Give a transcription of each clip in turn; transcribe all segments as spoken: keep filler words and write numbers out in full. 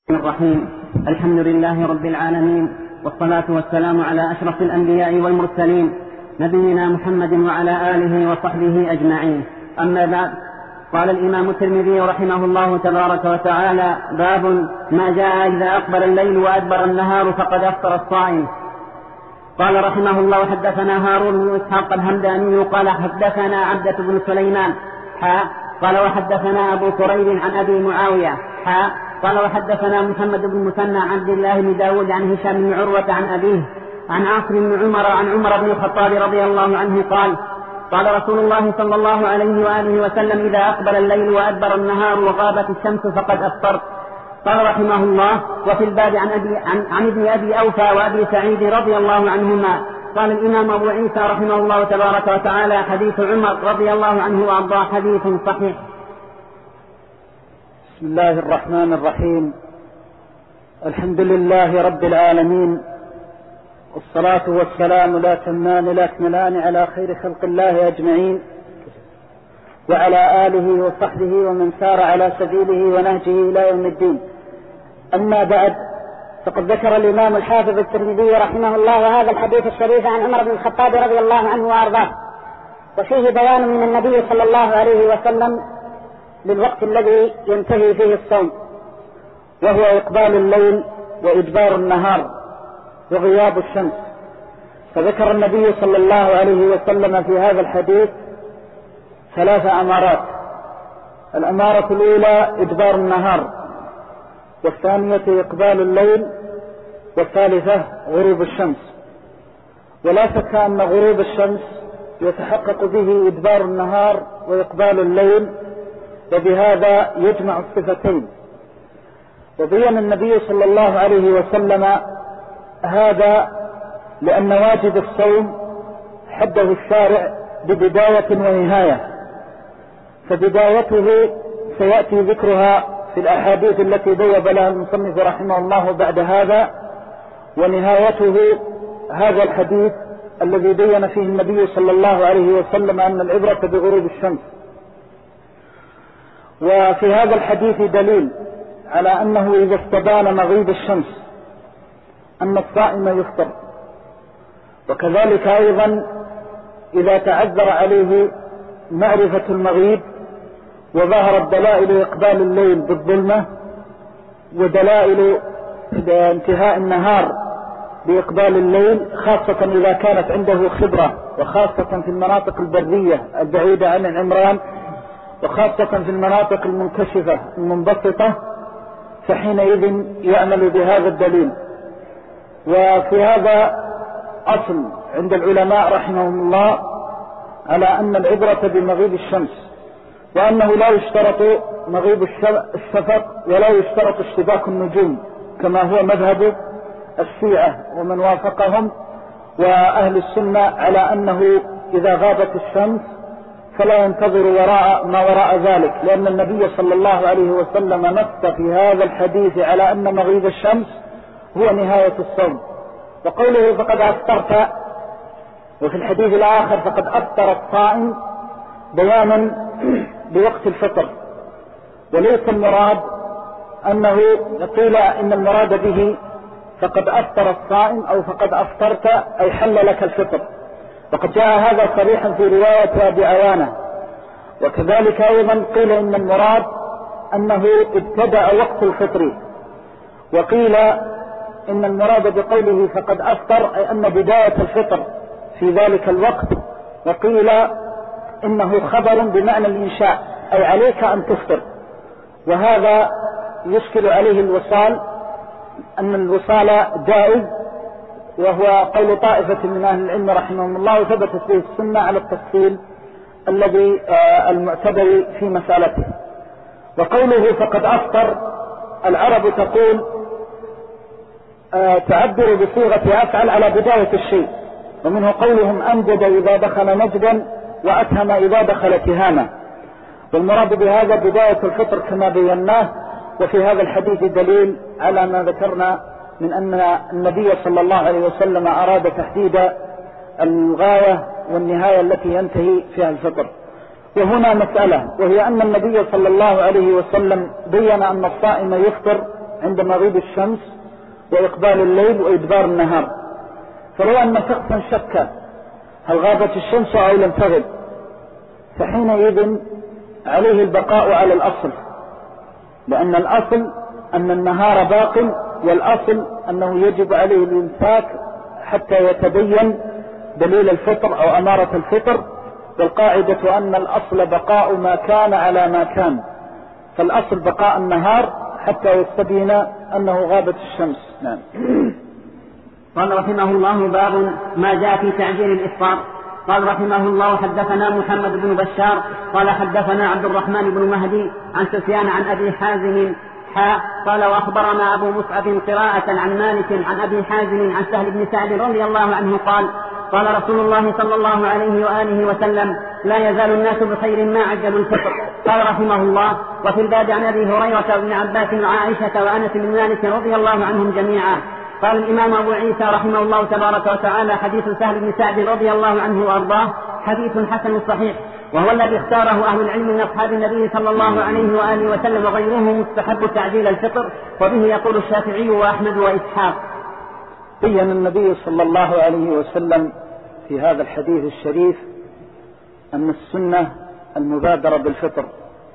الرحيم. الحمد لله رب العالمين، والصلاة والسلام على أشرف الأنبياء والمرسلين، نبينا محمد وعلى آله وصحبه أجمعين. أما بعد، قال الإمام الترمذي رحمه الله تبارك وتعالى: باب ما جاء إذا أقبل الليل وأدبر النهار فقد أفطر الصائم. قال رحمه الله: حدثنا هارون بن إسحاق الهمداني قال حدثنا عبدة بن سليمان حاء قال وحدثنا أبو كريب عن أبي معاوية حاء قال وحدثنا محمد بن مثنى عن عبد الله بن داود عن هشام بن عروة عن أبيه عن عاصم بن عمر عن عمر بن الخطاب رضي الله عنه قال: قال رسول الله صلى الله عليه وآله وسلم: إذا أقبل الليل وأدبر النهار وغابت الشمس فقد أفطرت. قال رحمه الله: وفي الباب عن, أبي عن, عن ابن أبي أوفى وأبي سعيد رضي الله عنهما. قال الإمام أبو عيسى رحمه الله تبارك وتعالى: حديث عمر رضي الله عنه وأرضاه حديث صحيح. بسم الله الرحمن الرحيم. الحمد لله رب العالمين، والصلاة والسلام لا تمان لا تملان على خير خلق الله أجمعين، وعلى آله وصحبه ومن سار على سبيله ونهجه إلى يوم الدين. أما بعد، فقد ذكر الإمام الحافظ الترمذي رحمه الله هذا الحديث الشريف عن عمر بن الخطاب رضي الله عنه وأرضاه، وفيه بيان من النبي صلى الله عليه وسلم للوقت الذي ينتهي فيه الصوم، وهو إقبال الليل وإدبار النهار وغياب الشمس. فذكر النبي صلى الله عليه وسلم في هذا الحديث ثلاث أمارات: الأمارة الأولى إدبار النهار، والثانية إقبال الليل، والثالثة غروب الشمس. ولا شك أن غروب الشمس يتحقق به إدبار النهار وإقبال الليل، وبهذا يجمع الصفتين. وبين النبي صلى الله عليه وسلم هذا لأن واجب الصوم حده الشارع ببداية ونهاية، فبدايته سيأتي ذكرها في الأحاديث التي بوب لها المصنف رحمه الله بعد هذا، ونهايته هذا الحديث الذي بين فيه النبي صلى الله عليه وسلم أن العبرة بغروب الشمس. وفي هذا الحديث دليل على أنه إذا استبان مغيب الشمس أن الصائم يفطر، وكذلك أيضا إذا تعذر عليه معرفة المغيب وظهرت دلائل إقبال الليل بالظلمة ودلائل انتهاء النهار بإقبال الليل، خاصة إذا كانت عنده خبرة، وخاصة في المناطق البرية البعيدة عن العمران، وخاصة في المناطق المنكشفة المنبسطة، فحينئذ يعمل بهذا الدليل. وفي هذا أصل عند العلماء رحمهم الله على أن العبرة بمغيب الشمس، وأنه لا يشترط مغيب الشفق ولا يشترط اشتباك النجوم كما هو مذهب الشيعة ومن وافقهم وأهل السنة، على أنه إذا غابت الشمس فلا ينتظر وراء ما وراء ذلك، لأن النبي صلى الله عليه وسلم نص في هذا الحديث على أن مغيب الشمس هو نهاية الصوم. وقوله فقد أفطرت، وفي الحديث الآخر فقد أفطر الصائم، بيانا بوقت الفطر، وليس المراد أنه قيل إن المراد به فقد أفطر الصائم أو فقد أفطرت أي حل لك الفطر، وقد جاء هذا صريحا في رواية أبي عوانة. وكذلك أيضا قيل إن المراد أنه ابتدأ وقت الفطر، وقيل إن المراد بقوله فقد أفطر أي أن بداية الفطر في ذلك الوقت، وقيل إنه خبر بمعنى الإنشاء أي عليك أن تفطر. وهذا يشكل عليه الوصال، أن الوصال جائز، وهو قول طائفة من أهل العلم رحمهم الله، وثبتت به السنة على التفصيل الذي المعتبر في مسألته. وقوله فقد أفطر، العرب تقول تعبر بصيغة أفعل على بداية الشيء، ومنه قولهم أنجد إذا دخل نجدا وأتهم إذا دخل تهاما، والمراد بهذا بداية الفطر كما بيناه. وفي هذا الحديث دليل على ما ذكرنا من أن النبي صلى الله عليه وسلم أراد تحديد الغاية والنهاية التي ينتهي فيها الفطر. وهنا مسألة، وهي أن النبي صلى الله عليه وسلم بين أن الصائم يفطر عند مغيب الشمس وإقبال الليل وإدبار النهار. فلو أن شخصا شك هل غابت الشمس أو لم تغب، فحينئذ عليه البقاء على الأصل، لأن الأصل أن النهار باق، والأصل أنه يجب عليه الإمساك حتى يتبين دليل الفطر أو أمارة الفطر، والقاعدة أن الأصل بقاء ما كان على ما كان، فالأصل بقاء النهار حتى يستبين أنه غابت الشمس. نعم. قال رحمه الله: باب ما جاء في تعجيل الإفطار. قال رحمه الله: حدثنا محمد بن بشار قال حدثنا عبد الرحمن بن مهدي عن سفيان عن أبي حازم حاء قال: وأخبرنا أبو مصعب قراءة عن مالك عن أبي حازم عن سهل بن سعد رضي الله عنه قال: قال رسول الله صلى الله عليه وآله وسلم: لا يزال الناس بخير ما عجلوا الفطر. قال رحمه الله: وفي الباب عن أبي هريرة وابن عباس وعائشة وأنس بن مالك رضي الله عنهم جميعا. قال الإمام أبو عيسى رحمه الله تبارك وتعالى: حديث سهل بن سعد رضي الله عنه وأرضاه حديث حسن صحيح، وهو الذي اختاره أهل العلم من أصحاب النبي صلى الله عليه وآله وسلم وغيرهم مستحب تعجيل الفطر، وبه يقول الشافعي وأحمد وإسحاق. بين النبي صلى الله عليه وسلم في هذا الحديث الشريف أن السنة المبادرة بالفطر،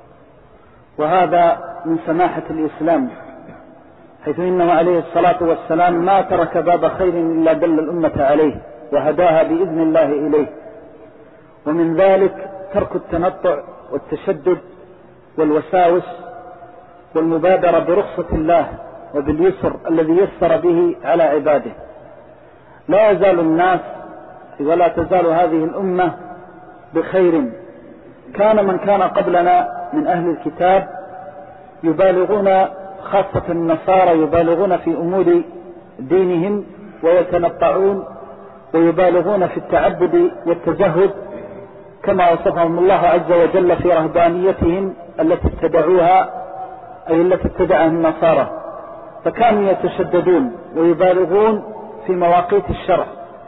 وهذا من سماحة الإسلام، حيث إنه عليه الصلاة والسلام ما ترك باب خير إلا دل الأمة عليه وهداها بإذن الله إليه. ومن ذلك ترك التنطع والتشدد والوساوس، والمبادرة برخصة الله وباليسر الذي يسر به على عباده. لا يزال الناس ولا تزال هذه الأمة بخير. كان من كان قبلنا من أهل الكتاب يبالغون، خاصة النصارى يبالغون في أمور دينهم ويتنطعون ويبالغون في التعبد والتزهد، كما وصفهم الله عز وجل في رهبانيتهم التي ابتدعوها، أي التي ابتدعها النصارى، فكانوا يتشددون ويبالغون في مواقيت الشرع.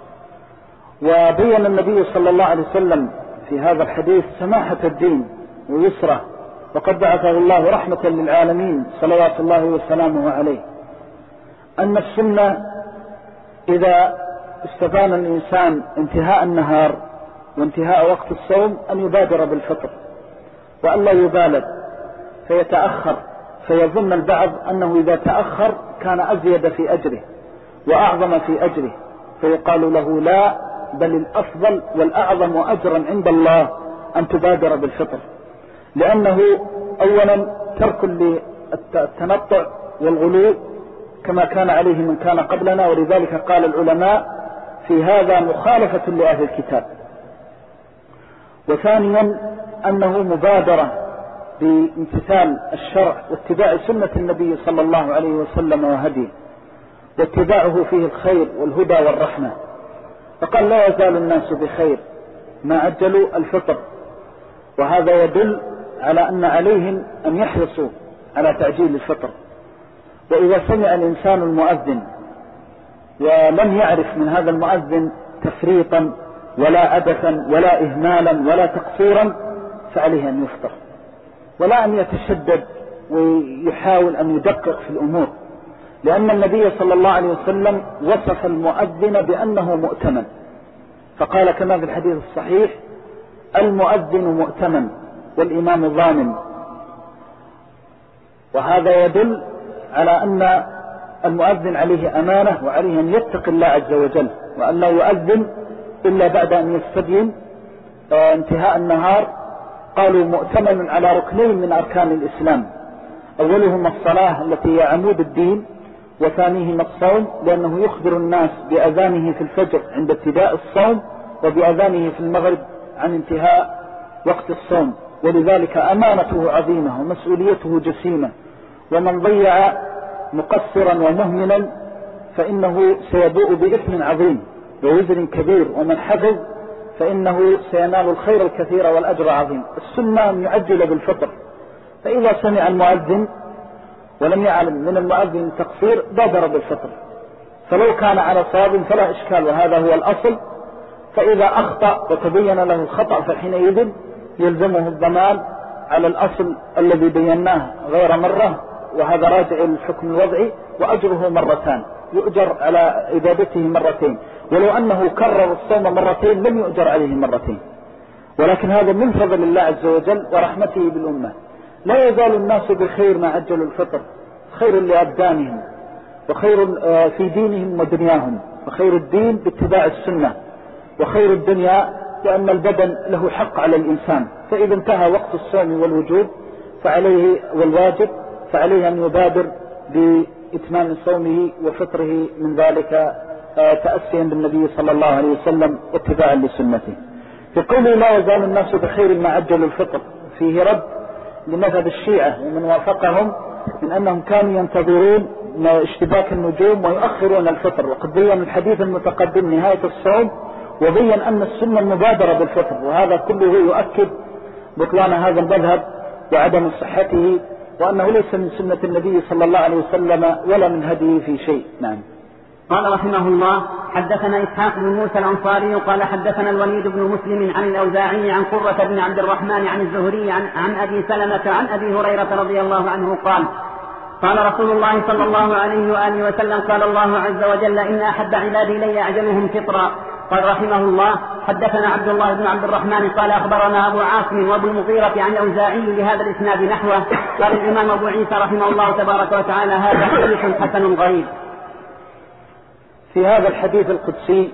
وبين النبي صلى الله عليه وسلم في هذا الحديث سماحة الدين ويسره، وقد بعثه الله رحمة للعالمين صلوات الله وسلامه عليه. أن السنة إذا استبان الإنسان انتهاء النهار وانتهاء وقت الصوم أن يبادر بالفطر، وأن لا يبالغ فيتأخر، فيظن البعض أنه إذا تأخر كان أزيد في أجره وأعظم في أجره، فيقال له لا، بل الأفضل والأعظم أجرا عند الله أن تبادر بالفطر، لأنه أولا ترك للتنطع والغلو كما كان عليه من كان قبلنا، ولذلك قال العلماء في هذا مخالفة لأهل الكتاب. وثانيا أنه مبادرة بامتثال الشرع واتباع سنة النبي صلى الله عليه وسلم وهديه، واتباعه فيه الخير والهدى والرحمة. فقال: لا يزال الناس بخير ما عجلوا الفطر، وهذا يدل على أن عليهم أن يحرصوا على تعجيل الفطر. وإذا سمع الإنسان المؤذن ولم يعرف من هذا المؤذن تفريطا ولا عبثا ولا إهمالا ولا تقصيرا، فعليه أن يفطر، ولا أن يتشدد ويحاول أن يدقق في الأمور، لأن النبي صلى الله عليه وسلم وصف المؤذن بأنه مؤتمن، فقال كما في الحديث الصحيح: المؤذن مؤتمن والإمام ضامن. وهذا يدل على أن المؤذن عليه أمانة، وعليه أن يتقي الله عز وجل، وأن لا يؤذن إلا بعد أن يستبين انتهاء النهار. قالوا مؤتمن على ركنين من أركان الإسلام، أولهما الصلاة التي هي عمود الدين، وثانيهما الصوم، لأنه يخبر الناس بأذانه في الفجر عند ابتداء الصوم، وبأذانه في المغرب عن انتهاء وقت الصوم، ولذلك أمانته عظيمة ومسؤوليته جسيمة. ومن ضيع مقصرا ومهملا فإنه سيبوء بإثم عظيم ووزر كبير، ومن حفظ فإنه سينال الخير الكثير والأجر عظيم. السنة أن يعجل بالفطر، فإذا سمع المؤذن ولم يعلم من المؤذن التقصير بادر بالفطر، فلو كان على صواب فلا إشكال، وهذا هو الأصل. فإذا أخطأ وتبين له الخطأ فحينئذ يلزمه الضمان على الأصل الذي بيناه غير مرة، وهذا راجع للحكم الوضعي، وأجره مرتان، يؤجر على عبادته مرتين، ولو أنه كرر الصوم مرتين لم يؤجر عليه مرتين. ولكن هذا من فضل الله عز وجل ورحمته بالأمة. لا يزال الناس بخير ما عجلوا الفطر، خير لأبدانهم وخير في دينهم ودنياهم، وخير الدين باتباع السنة، وخير الدنيا لأن البدن له حق على الإنسان. فإذا انتهى وقت الصوم والوجوب فعليه والواجب فعليه أن يبادر بإتمام صومه وفطره من ذلك تأسيا بالنبي صلى الله عليه وسلم واتباعا لسنته. في قوله لا يزال الناس بخير ما عجلوا الفطر فيه رد لمذهب الشيعة ومن وافقهم من أنهم كانوا ينتظرون اشتباك النجوم ويؤخرون الفطر، وقد بين الحديث المتقدم نهاية الصوم وبين أن السنة المبادرة بالفطر، وهذا كله يؤكد بطلان هذا المذهب وعدم صحته، وأنه ليس من سنة النبي صلى الله عليه وسلم ولا من هديه في شيء. نعم. قال رحمه الله: حدثنا إسحاق بن موسى الأنصاري قال حدثنا الوليد بن مسلم عن الأوزاعي عن قرة بن عبد الرحمن عن الزهري عن, عن أبي سلمة عن أبي هريرة رضي الله عنه قال: قال رسول الله صلى الله عليه وآله وسلم: قال الله عز وجل: إن أحب عبادي لي أعجلهم فطرا. قال رحمه الله: حدثنا عبد الله بن عبد الرحمن قال أخبرنا أبو عاصم وابو المغيرة عن الأوزاعي لهذا الإسناد نحوه. قال الإمام أبو عيسى رحمه الله تبارك وتعالى: هذا حديث حسن غريب. في هذا الحديث القدسي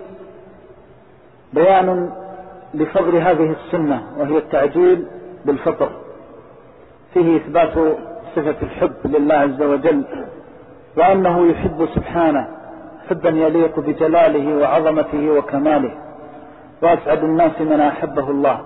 بيان لفضل هذه السنة وهي التعجيل بالفطر، فيه إثبات صفة الحب لله عز وجل، وأنه يحب سبحانه حبا يليق بجلاله وعظمته وكماله، وأسعد الناس من أحبه الله.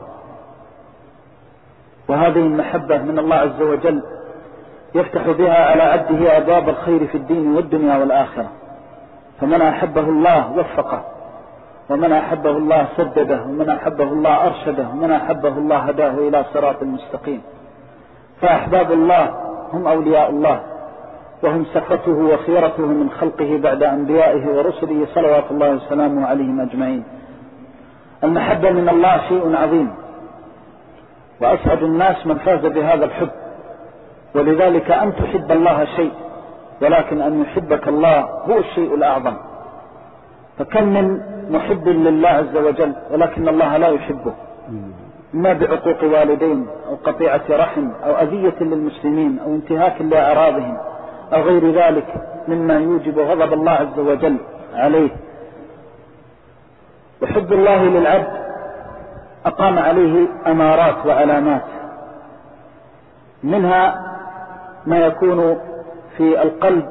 وهذه المحبة من الله عز وجل يفتح بها على عبده أبواب الخير في الدين والدنيا والآخرة، فمن أحبه الله وفقه، ومن أحبه الله سدده، ومن أحبه الله أرشده، ومن أحبه الله هداه إلى صراط مستقيم. فأحباب الله هم أولياء الله، وهم سفته وخيرته من خلقه بعد أنبيائه ورسله صلوات الله وسلامه عليهم أجمعين. المحبة من الله شيء عظيم، وأسعد الناس من فاز بهذا الحب. ولذلك أن تحب الله شيء، ولكن أن يحبك الله هو الشيء الأعظم. فكم من محب لله عز وجل ولكن الله لا يحبه، ما بعقوق والدين أو قطيعة رحم أو أذية للمسلمين أو انتهاك لأعراضهم أو غير ذلك مما يوجب غضب الله عز وجل عليه. وحب الله للعبد أقام عليه أمارات وعلامات، منها ما يكون في القلب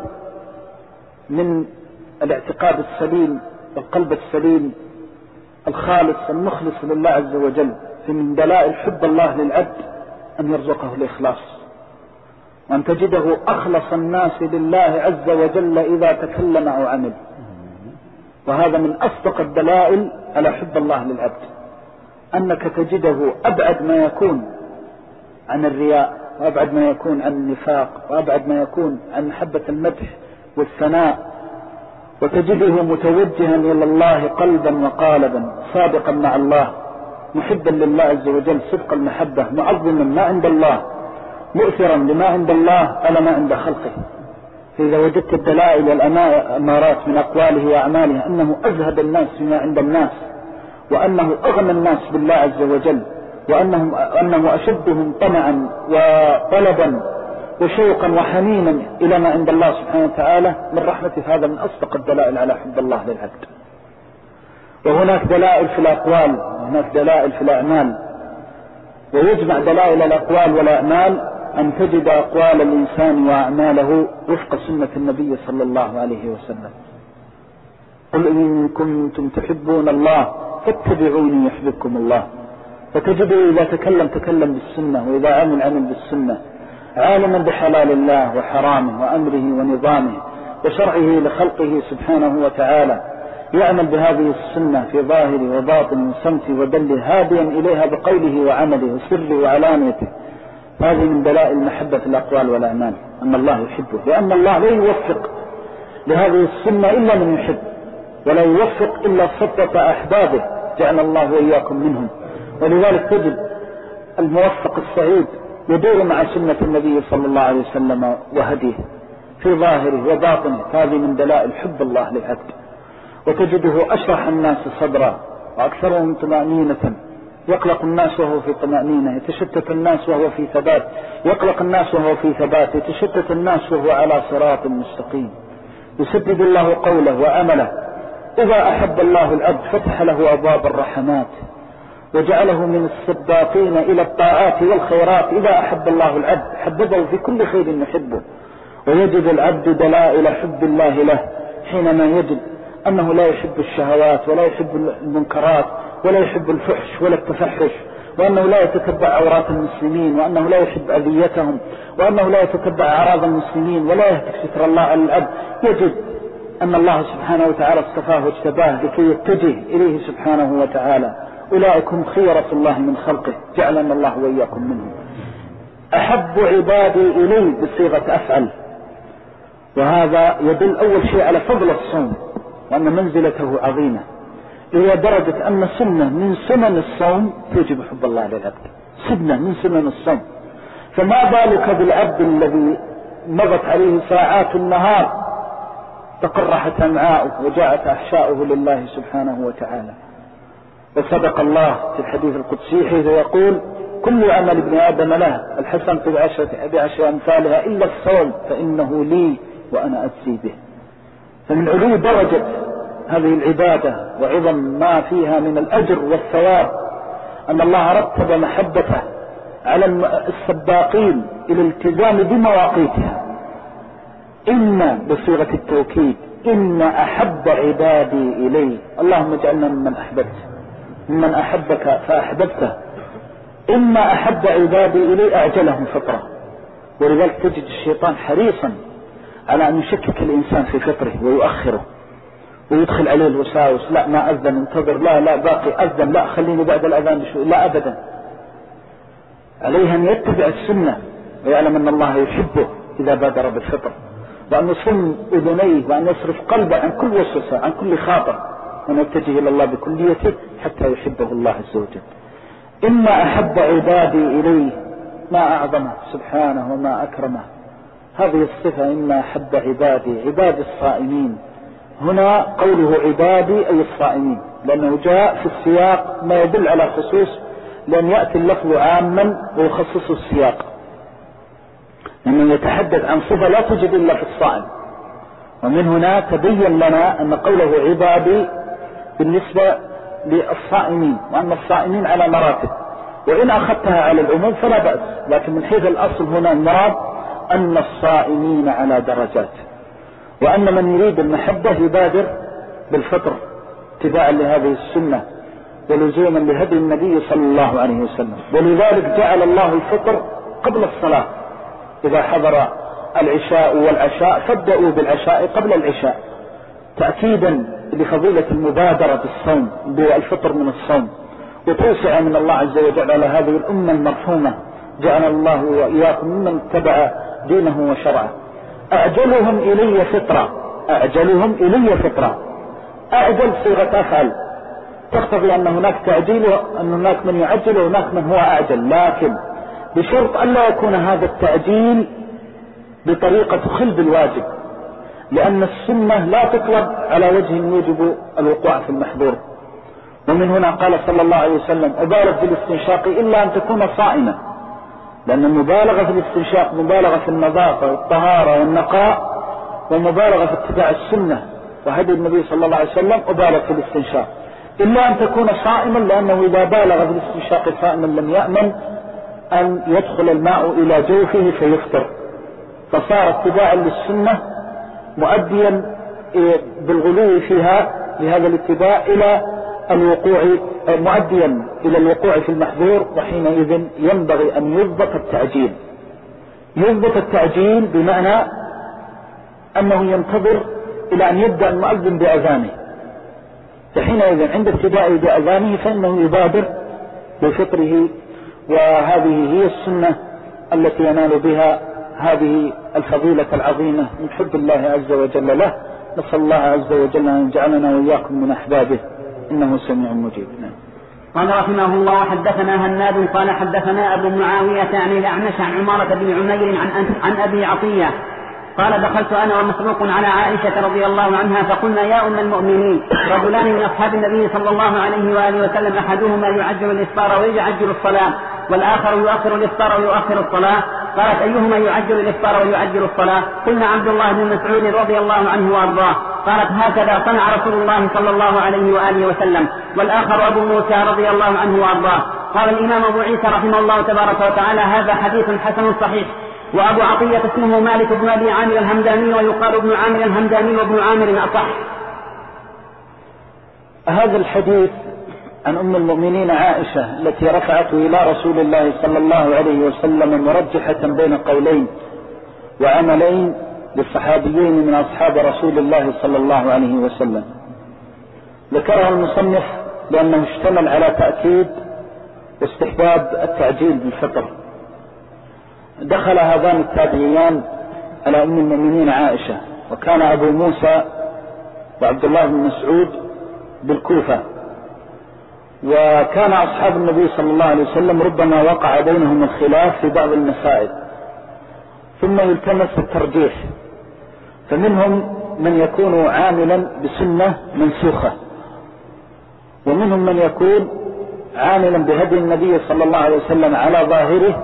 من الاعتقاد السليم والقلب السليم الخالص المخلص لله عز وجل. فمن دلائل حب الله للعبد أن يرزقه الإخلاص، وأن تجده أخلص الناس لله عز وجل إذا تكلم أو عمل. وهذا من أصدق الدلائل على حب الله للعبد، أنك تجده أبعد ما يكون عن الرياء، وأبعد ما يكون عن النفاق، وأبعد ما يكون عن محبة المدح والثناء، وتجده متوجها إلى الله قلبا وقالبا، صادقا مع الله، محبا لله عز وجل صدق المحبة، معظما ما عند الله، مؤثرا لما عند الله على ما عند خلقه. فإذا وجدت الدلائل والأمارات من أقواله وأعماله أنه أزهد الناس فيما عند الناس، وأنه أغنى الناس بالله عز وجل، وأنه أنه أشدهم طمعا وطلبا وشوقا وحنينا إلى ما عند الله سبحانه وتعالى من رحمته، هذا من أصدق الدلائل على حب الله للعبد. وهناك دلائل في الأقوال وهناك دلائل في الأعمال، ويجمع دلائل الأقوال والأعمال أن تجد أقوال الإنسان وأعماله وفق سنة النبي صلى الله عليه وسلم. قل إن كنتم تحبون الله فاتبعوني يحببكم الله. فتجده إذا تكلم تكلم بالسنة، وإذا عمل عمل بالسنة، عالما بحلال الله وحرامه وأمره ونظامه وشرعه لخلقه سبحانه وتعالى، يعمل بهذه السنة في ظاهر وباطن وسمت ودل، هاديا إليها بقوله وعمله وسره وعلانيته. هذه من دلائل محبة الأقوال والأعمال، أن الله يحبه، لأن الله لا يوفق لهذه السنة إلا من يحب، ولا يوفق إلا صدة أحبابه، جعل الله وإياكم منهم. ولذلك تجد الموفق السعيد يدور مع سنة النبي صلى الله عليه وسلم وهديه في ظاهره وباطنه، هذه من دلائل حب الله للعبد. وتجده أشرح الناس صدرا وأكثرهم طمأنينة، يقلق الناس وهو في طمأنينة، يتشتت الناس وهو في ثبات، يقلق الناس وهو في ثبات، يتشتت الناس وهو على صراط مستقيم. يسدد الله قوله وعمله. إذا أحب الله العبد فتح له أبواب الرحمات وجعله من السباقين إلى الطاعات والخيرات. إذا أحب الله العبد حببه في كل خير يحبه. ويجد العبد دلائل حب الله له حينما يجد أنه لا يحب الشهوات ولا يحب المنكرات ولا يحب الفحش ولا التفحش، وأنه لا يتتبع عورات المسلمين، وأنه لا يحب أذيتهم، وأنه لا يتتبع أعراض المسلمين ولا يهتك ستر الله على العبد. يجد أن الله سبحانه وتعالى اصطفاه واجتباه لكي يتجه إليه سبحانه وتعالى. أولئك هم خيرة الله من خلقه، جعلنا الله وإياكم منهم. أحب عبادي إلي بصيغة أفعل، وهذا يدل أول شيء على فضل الصوم وأن منزلته عظيمة، إلى درجة أن سنة من سنن الصوم توجب حب الله للعبد، سنة من سنن الصوم. فما بالك بالعبد الذي مضت عليه ساعات النهار تقرحت أمعاؤه وجاءت أحشاؤه لله سبحانه وتعالى. وصدق الله في الحديث القدسي حيث يقول: كل عمل ابن آدم له الحسنة بعشر أمثالها إلا الصوم فإنه لي وأنا أجزي به. فمن علو درجة هذه العبادة وعظم ما فيها من الأجر والثواب أن الله رتب محبته على السباقين إلى الالتزام بمواقيتها. إن بصيغة التوكيد، إن أحب عبادي إلي. اللهم اجعلنا ممن أحببت، ممن أحبك فأحببته. إن أحب عبادي إلي أعجلهم فطرة. ولذلك تجد الشيطان حريصا على أن يشكك الإنسان في فطره ويؤخره ويدخل عليه الوساوس: لا ما أذن، انتظر، لا لا باقي أذن، لا خليني بعد الأذان بشوي، لا أبدا. عليه أن يتبع السنة ويعلم أن الله يحبه إذا بادر بالفطر، وأن يصم أذنيه وأن يصرف قلبه عن كل وسوسة، عن كل خاطر، وأن يتجه إلى الله بكليته حتى يحبه الله عز وجل. إما أحب عبادي إليه، ما أعظمه سبحانه وما أكرمه. هذه الصفة إما أحب عبادي، عباد الصائمين. هنا قوله عبادي أي الصائمين، لأنه جاء في السياق ما يدل على خصوص، لأن يأتي اللفظ عاما ويخصص السياق، لأنه يتحدث عن صفة لا توجد إلا في الصائم. ومن هنا تبين لنا أن قوله عبادي بالنسبة للصائمين، وأن الصائمين على مراتب، وإن أخذتها على العموم فلا بأس، لكن من حيث الأصل هنا المراد أن الصائمين على درجات، وأن من يريد المحبة يبادر بالفطر اتباعا لهذه السنة ولزوما لهدي النبي صلى الله عليه وسلم. ولذلك جعل الله الفطر قبل الصلاة. إذا حضر العشاء والعشاء فابدأوا بالعشاء قبل العشاء، تأكيدا لفضيلة المبادرة بالصوم بالفطر من الصوم، وتوسع من الله عز وجل على هذه الأمة المرحومة. جعل الله وإياكم ممن اتبع دينه وشرعه. أعجلهم إلي فطرة، أعجلهم إلي فطرة. أعجل صيغة أفعل تقتضي أن هناك تعجيل، وأن هناك من يعجل وهناك من هو أعجل، لكن بشرط أن لا يكون هذا التعجيل بطريقة تخل بالواجب، لأن السنة لا تطلب على وجه يوجب الوقوع في المحظور. ومن هنا قال صلى الله عليه وسلم: أبالغ في الاستنشاق إلا أن تكون صائما، لأن المبالغة في الاستنشاق مبالغة في النظافة والطهارة والنقاء، ومبالغة في اتباع السنة وهدي النبي صلى الله عليه وسلم. أبالغ في الاستنشاق إلا أن تكون صائما، لأنه إذا بالغ في الاستنشاق صائما لم يأمن أن يدخل الماء إلى جوفه فيفطر، فصار اتباعا للسنة مؤديا بالغلو فيها لهذا الاتباع إلى الوقوع، مؤديا إلى الوقوع في المحظور. وحينئذ ينبغي أن يضبط التعجيل. يضبط التعجيل بمعنى أنه ينتظر إلى أن يبدأ المؤذن بأذانه، فحينئذ عند ابتدائه بأذانه فإنه يبادر بفطره. وهذه هي السنة التي ينال بها هذه الفضيلة العظيمة من حب الله عز وجل له. نسأل الله عز وجل أن يجعلنا وإياكم من أحبابه، إنه سميع مجيب. قال رحمه الله: حدثنا هناد قال حدثنا أبو معاوية عن الأعمش عن عمارة بن عمير عن, عن أبي عطية قال: دخلت أنا ومسروق على عائشة رضي الله عنها فقلنا: يا أم المؤمنين، رجلان من أصحاب النبي صلى الله عليه وآله وسلم أحدهما يعجل الإفطار ويعجل الصلاة، والآخر يؤخر الإفطار ويؤخر الصلاة. قالت: أيهما يعجل الإفطار ويعجل الصلاة؟ قلنا: عبد الله بن مسعود رضي الله عنه وأرضاه. قالت: هكذا صنع رسول الله صلى الله عليه وآله وسلم. والآخر أبو موسى رضي الله عنه وأرضاه. قال الإمام أبو عيسى رحمه الله تبارك وتعالى: هذا حديث حسن صحيح. وأبو عطية اسمه مالك بن أبي عامر الهمداني، ويقال ابن عامر الهمداني وابن عامر أصح. هذا الحديث عن أم المؤمنين عائشة التي رفعته إلى رسول الله صلى الله عليه وسلم مرجحة بين قولين وعملين للصحابيين من أصحاب رسول الله صلى الله عليه وسلم، ذكره المصنف لأنه اشتمل على تأكيد واستحباب التعجيل بالفطر. دخل هذان التابعيان على أم المؤمنين عائشة، وكان أبو موسى وعبد الله بن مسعود بالكوفة، وكان أصحاب النبي صلى الله عليه وسلم ربما وقع بينهم الخلاف في بعض المسائل ثم يلتمس الترجيح، فمنهم من يكون عاملا بسنة منسوخة، ومنهم من يكون عاملا بهدي النبي صلى الله عليه وسلم على ظاهره،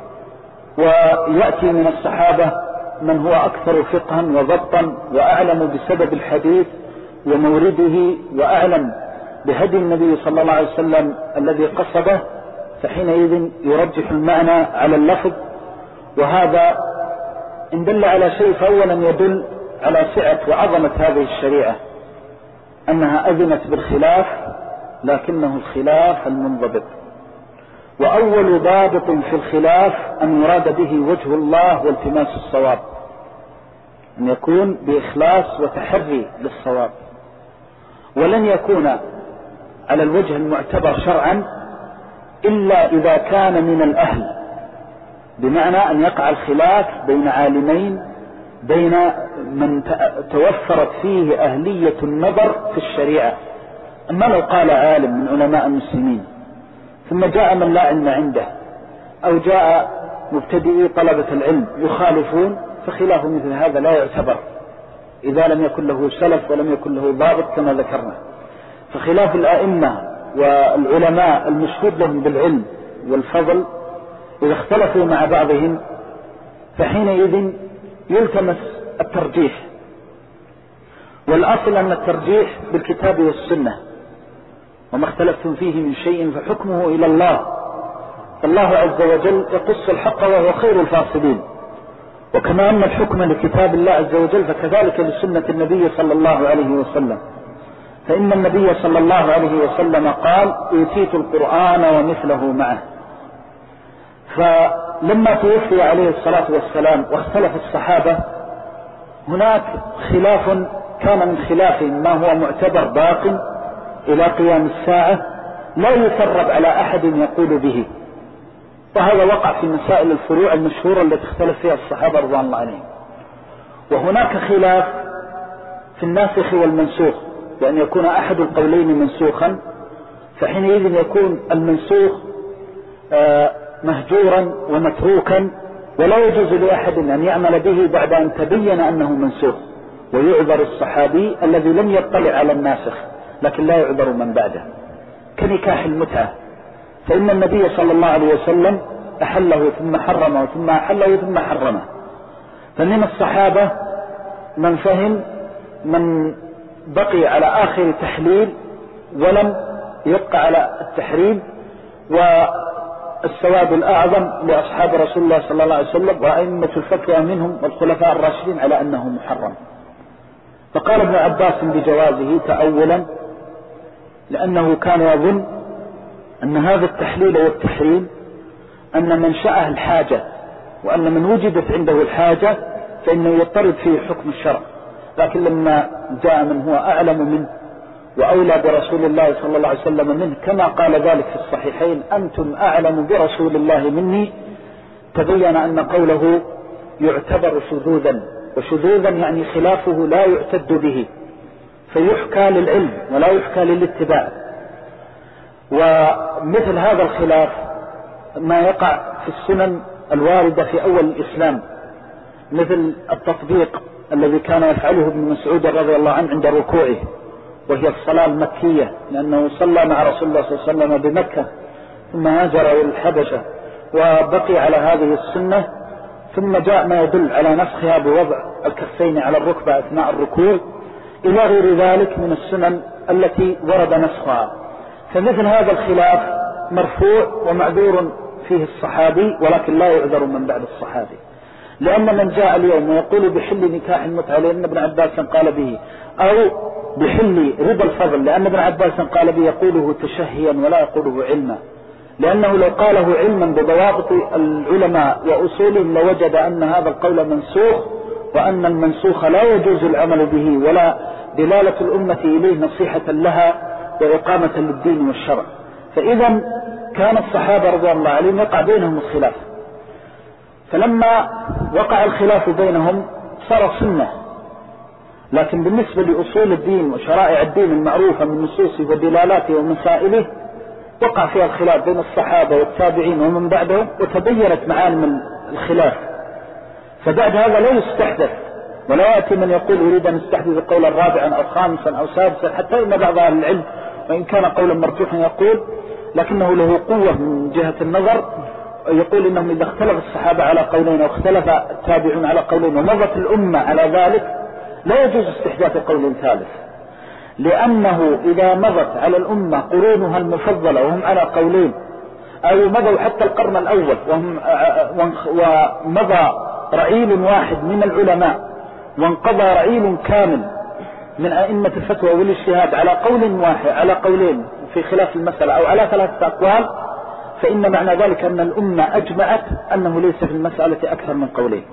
ويأتي من الصحابة من هو أكثر فقها وضبطا وأعلم بسبب الحديث ومورده وأعلم بهدي النبي صلى الله عليه وسلم الذي قصده، فحينئذ يرجح المعنى على اللفظ. وهذا إن دل على شيء فأولا يدل على سعة وعظمة هذه الشريعة، أنها أذنت بالخلاف لكنه الخلاف المنضبط. وأول ضابط في الخلاف أن يراد به وجه الله والتماس الصواب، أن يكون بإخلاص وتحري للصواب، ولن يكون على الوجه المعتبر شرعا إلا إذا كان من الأهل، بمعنى أن يقع الخلاف بين عالمين، بين من توفرت فيه أهلية النظر في الشريعة. أما لو قال عالم من علماء المسلمين ثم جاء من لا علم عنده، أو جاء مبتدئي طلبة العلم يخالفون، فخلاف مثل هذا لا يعتبر إذا لم يكن له سلف ولم يكن له ضابط كما ذكرنا. فخلاف الآئمة والعلماء المشهود لهم بالعلم والفضل إذا اختلفوا مع بعضهم فحينئذ يلتمس الترجيح، والأصل أن الترجيح بالكتاب والسنة، وما اختلفتم فيه من شيء فحكمه إلى الله. الله عز وجل يقص الحق وهو خير الفاصلين، وكما أن الحكم لكتاب الله عز وجل فكذلك لسنة النبي صلى الله عليه وسلم. فإن النبي صلى الله عليه وسلم قال: أوتيت القرآن ومثله معه. فلما توفي عليه الصلاة والسلام واختلف الصحابة، هناك خلاف كان من خلاف ما هو معتبر باق إلى قيام الساعة لا يثرب على أحد يقول به، وهذا وقع في مسائل الفروع المشهورة التي اختلف فيها الصحابة رضوان الله عليهم. وهناك خلاف في الناسخ والمنسوخ، بأن يكون أحد القولين منسوخا، فحينئذ يكون المنسوخ مهجورا ومتروكا، ولا يجوز لأحد أن يعمل به بعد أن تبين أنه منسوخ، ويعذر الصحابي الذي لم يطلع على الناسخ، لكن لا يعذر من بعده. كنكاح المتعة، فإن النبي صلى الله عليه وسلم أحله ثم حرمه ثم أحله ثم حرمه. فمن الصحابة من فهم من بقي على آخر تحليل ولم يبقى على التحريم، والسواد الأعظم لأصحاب رسول الله صلى الله عليه وسلم وأئمة الفتوى منهم والخلفاء الراشدين على أنه محرم. فقال ابن عباس بجوازه تأولا، لأنه كان يظن أن هذا التحليل والتحريم أن منشأه الحاجة، وأن من وجدت عنده الحاجة فإنه يضطرد فيه حكم الشرع. لكن لما جاء من هو أعلم منه وأولى برسول الله صلى الله عليه وسلم منه، كما قال ذلك في الصحيحين: أنتم أعلم برسول الله مني، تبين أن قوله يعتبر شذوذا، وشذوذا يعني خلافه لا يعتد به، فيحكى للعلم ولا يحكى للاتباع. ومثل هذا الخلاف ما يقع في السنن الواردة في أول الإسلام، مثل التطبيق الذي كان يفعله ابن مسعود رضي الله عنه عند ركوعه، وهي الصلاة المكية، لأنه صلى مع رسول الله صلى الله عليه وسلم بمكة ثم هاجر إلى الحبشة وبقي على هذه السنة، ثم جاء ما يدل على نسخها بوضع الكفين على الركبة أثناء الركوع إلى غير ذلك من السنن التي ورد نسخها. فمثل هذا الخلاف مرفوع ومعذور فيه الصحابي، ولكن لا يعذر من بعد الصحابي، لأن من جاء اليوم ويقول بحل نكاح المتعة لأن ابن عباس قال به، أو بحل ربا الفضل لأن ابن عباس قال به، يقوله تشهيا ولا يقوله علما، لأنه لو قاله علما بضوابط العلماء وأصولهم لوجد أن هذا القول منسوخ، وأن المنسوخ لا يجوز العمل به ولا دلالة الأمة إليه نصيحة لها وإقامة للدين والشرع. فإذا كان الصحابة رضي الله عليهم يقع بينهم الخلاف، فلما وقع الخلاف بينهم صار سنة، لكن بالنسبة لأصول الدين وشرائع الدين المعروفة من نصوصه ودلالاته ومسائله وقع فيها الخلاف بين الصحابة والتابعين ومن بعدهم، وتبينت معالم الخلاف. فبعد هذا لا يستحدث، ولا يأتي من يقول أريد أن استحدث قولا رابعا أو خامسا أو سادسا، حتى إن بعض أهل العلم وإن كان قولا مرجوحا يقول لكنه له قوة من جهة النظر، يقول إنهم إذا اختلف الصحابة على قولين أو اختلف التابعون على قولين ومضت الأمة على ذلك لا يجوز استحداث قول ثالث، لأنه إذا مضت على الأمة قرونها المفضلة وهم على قولين، أو مضوا حتى القرن الأول وهم ومضى رعيل واحد من العلماء وانقضى رعيل كامل من أئمة الفتوى والاجتهاد على قول واحد على قولين في خلاف المسألة أو على ثلاثة أقوال، فإن معنى ذلك أن الأمة أجمعت أنه ليس في المسألة أكثر من قولين.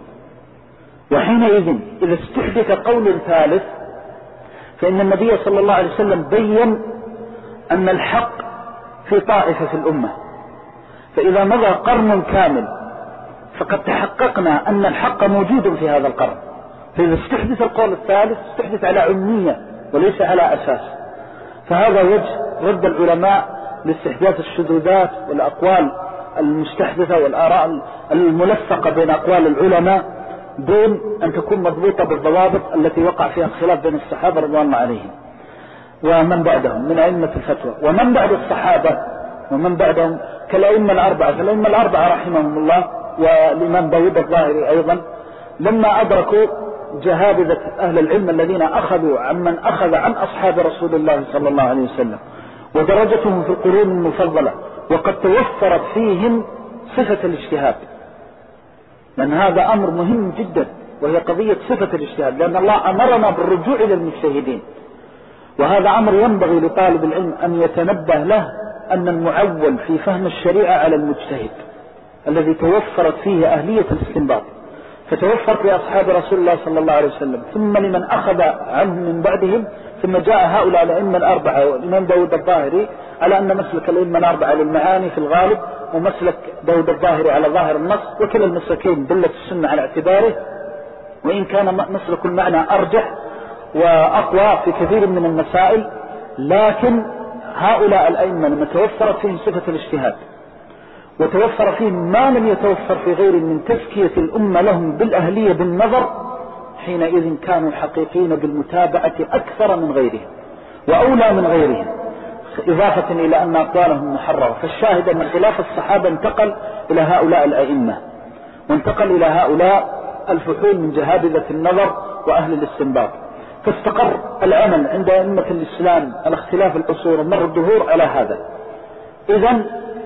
وحينئذ إذا استحدث قول ثالث فإن النبي صلى الله عليه وسلم بين أن الحق في طائفة في الأمة، فإذا مضى قرن كامل فقد تحققنا أن الحق موجود في هذا القرن، فإذا استحدث القول الثالث استحدث على عمية وليس على أساس. فهذا وجه رد العلماء لاستحداث الشذوذات والأقوال المستحدثة والآراء الملفقة بين أقوال العلماء دون أن تكون مضبوطة بالضوابط التي وقع فيها الخلاف بين الصحابة رضوان الله عليهم ومن بعدهم من أئمة الفتوى ومن بعد الصحابة ومن بعدهم كالأئمة الأربعة. فالأئمة الأربعة رحمهم الله والإمام داود الظاهري أيضا لما أدركوا جهابذة أهل العلم الذين أخذوا عمن أخذ عن أصحاب رسول الله صلى الله عليه وسلم ودرجتهم في القرون المفضلة، وقد توفرت فيهم صفة الاجتهاد، لأن هذا أمر مهم جدا وهي قضية صفة الاجتهاد، لأن الله أمرنا بالرجوع إلى المجتهدين، وهذا أمر ينبغي لطالب العلم أن يتنبه له، أن المعول في فهم الشريعة على المجتهد الذي توفرت فيه أهلية الاستنباط، فتوفرت لأصحاب رسول الله صلى الله عليه وسلم ثم لمن أخذ عنهم من بعدهم، ثم جاء هؤلاء الأئمة الأربعة والإمام داود الظاهري على أن مسلك الأئمة الأربعة للمعاني في الغالب ومسلك داود الظاهري على ظاهر النص، وكلا المسلكين دلت السنة على اعتباره، وإن كان مسلك المعنى أرجح وأقوى في كثير من المسائل، لكن هؤلاء الأئمة لما توفرت فيهم صفة الاجتهاد وتوفر فيهم ما لم يتوفر في غير من تزكية الأمة لهم بالأهلية بالنظر، حينئذ كانوا حقيقين بالمتابعة أكثر من غيرهم وأولى من غيرهم، إضافة إلى أن أقوالهم محررة. فالشاهد أن خلاف الصحابة انتقل إلى هؤلاء الأئمة وانتقل إلى هؤلاء الفحول من جهابذة النظر وأهل الاستنباط، فاستقر العمل عند أئمة الإسلام على اختلاف الأصول ومر الدهور على هذا. إذن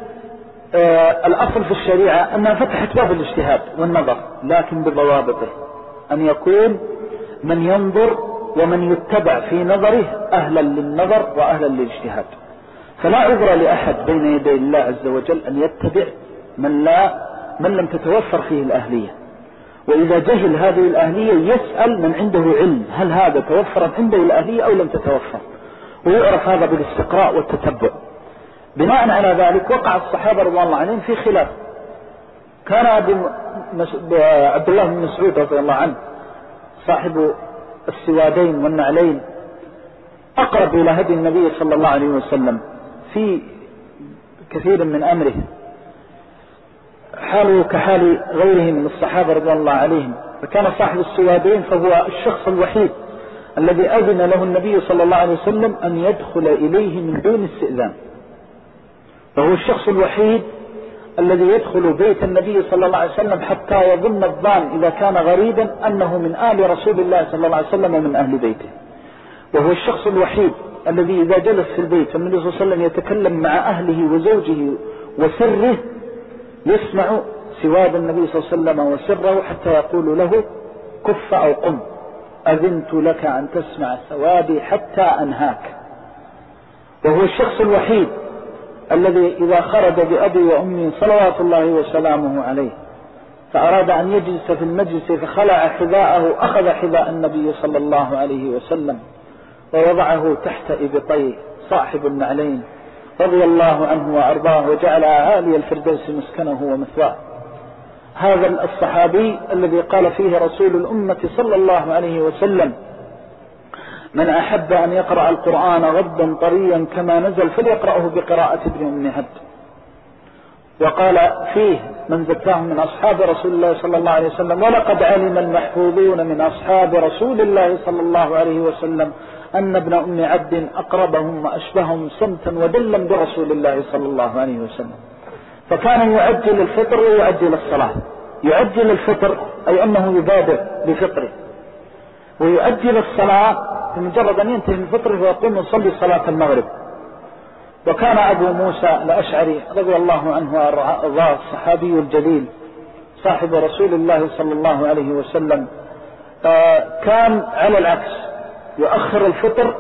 آه الأصل في الشريعة أنها فتحت باب الاجتهاد والنظر، لكن بضوابطه، أن يكون من ينظر ومن يتبع في نظره أهلا للنظر وأهلا للاجتهاد. فلا عذر لأحد بين يدي الله عز وجل أن يتبع من لا من لم تتوفر فيه الأهلية، وإذا جهل هذه الأهلية يسأل من عنده علم هل هذا توفرت عنده الأهلية أو لم تتوفر، ويعرف هذا بالاستقراء والتتبع. بناء على ذلك وقع الصحابة رضي الله عنهم في خلاف. كان عبد الله بن مسعود رضي الله عنه صاحب السوادين والنعلين أقرب إلى هدي النبي صلى الله عليه وسلم في كثير من أمره، حاله كحال غيرهم من الصحابة رضي الله عليهم. فكان صاحب السوادين فهو الشخص الوحيد الذي أذن له النبي صلى الله عليه وسلم أن يدخل إليه من دون استئذان، فهو الشخص الوحيد الذي يدخل بيت النبي صلى الله عليه وسلم حتى يظن الظان إذا كان غريبا أنه من آل رسول الله صلى الله عليه وسلم ومن أهل بيته. وهو الشخص الوحيد الذي إذا جلس في البيت والنبي صلى الله عليه وسلم يتكلم مع أهله وزوجه وسره يسمع سواد النبي صلى الله عليه وسلم وسره حتى يقول له كف أو قم، أذنت لك أن تسمع سوادي حتى أنهاك. وهو الشخص الوحيد الذي إذا خرج بأبي وأمي صلوات الله وسلامه عليه فأراد أن يجلس في المجلس فخلع حذاءه أخذ حذاء النبي صلى الله عليه وسلم ووضعه تحت إبطيه صاحب النعلين رضي الله عنه وأرضاه وجعل عالي الفردوس مسكنه ومثواه. هذا الصحابي الذي قال فيه رسول الأمة صلى الله عليه وسلم: من أحب أن يقرأ القرآن غدا طريا كما نزل فليقرأه بقراءة ابن أم عبد. وقال فيه من زكاه من أصحاب رسول الله صلى الله عليه وسلم: ولقد علم المحفوظون من أصحاب رسول الله صلى الله عليه وسلم أن ابن أم عبد أقربهم وأشبههم سمتا ودلا برسول الله صلى الله عليه وسلم. فكان يعجل الفطر ويعجل الصلاة. يعجل الفطر أي أنه يبادر بفطره، ويؤجل الصلاة بمجرد أن ينتهي من فطره ويقوم يصلي صلاة المغرب. وكان أبو موسى الأشعري رضي الله عنه وأرضاه الصحابي الجليل صاحب رسول الله صلى الله عليه وسلم كان على العكس يؤخر الفطر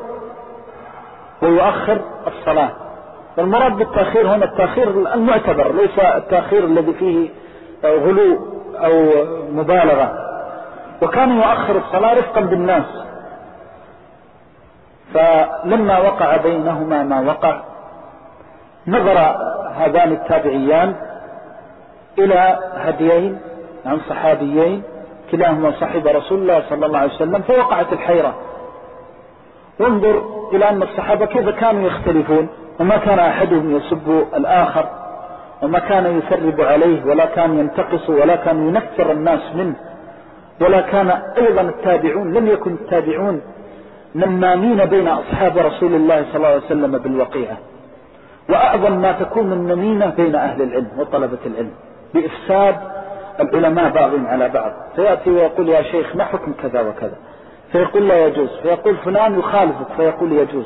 ويؤخر الصلاة. والمراد بالتأخير هنا التأخير المعتبر، ليس التأخير الذي فيه غلو أو مبالغة. وكان يؤخر الصلاة رفقا بالناس. فلما وقع بينهما ما وقع نظر هذان التابعيان إلى هديين عن صحابيين كلاهما صاحب رسول الله صلى الله عليه وسلم، فوقعت الحيرة. وانظر إلى أن الصحابة كيف كانوا يختلفون، وما كان أحدهم يسب الآخر، وما كان يثرب عليه، ولا كان ينتقص، ولا كان ينفر الناس منه، ولا كان أيضا التابعون لم يكن التابعون نمامين بين أصحاب رسول الله صلى الله عليه وسلم بالوقيعة. وأعظم ما تكون النميمة بين أهل العلم وطلبة العلم بإفساد العلماء بعضهم على بعض. فيأتي ويقول: يا شيخ ما حكم كذا وكذا؟ فيقول: لا يجوز. فيقول: فلان يخالفك، فيقول: يجوز.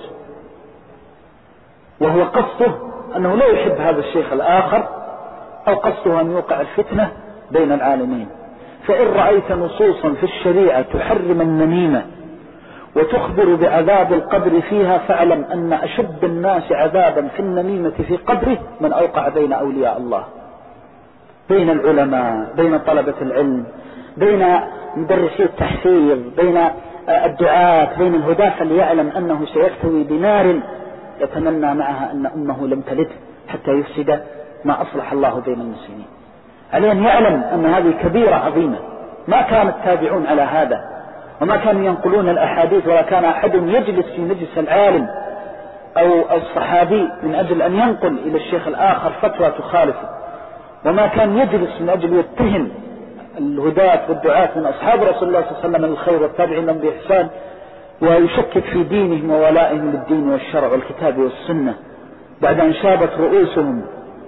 وهو قصده أنه لا يحب هذا الشيخ الآخر، أو قصده أن يوقع الفتنة بين العالمين. فإن رأيت نصوصا في الشريعة تحرم النميمة وتخبر بعذاب القبر فيها فاعلم أن أشد الناس عذابا في النميمة في قبره من أوقع بين أولياء الله، بين العلماء، بين طلبة العلم، بين مدرسي التحفيظ، بين الدعاة، بين الهداة، فليعلم أنه سيكتوي بنار يتمنى معها أن أمه لم تلد حتى يفسد ما أصلح الله بين المسلمين. عليه أن يعلم أن هذه كبيرة عظيمة. ما كان التابعون على هذا، وما كانوا ينقلون الأحاديث، ولا كان أحد يجلس في مجلس العالم أو الصحابي من أجل أن ينقل إلى الشيخ الآخر فتوى تخالفه، وما كان يجلس من أجل يتهم الهداة والدعاة من أصحاب رسول الله صلى الله عليه وسلم الخير والتابعين لهم بإحسان ويشكك في دينهم وولائهم للدين والشرع والكتاب والسنة بعد أن شابت رؤوسهم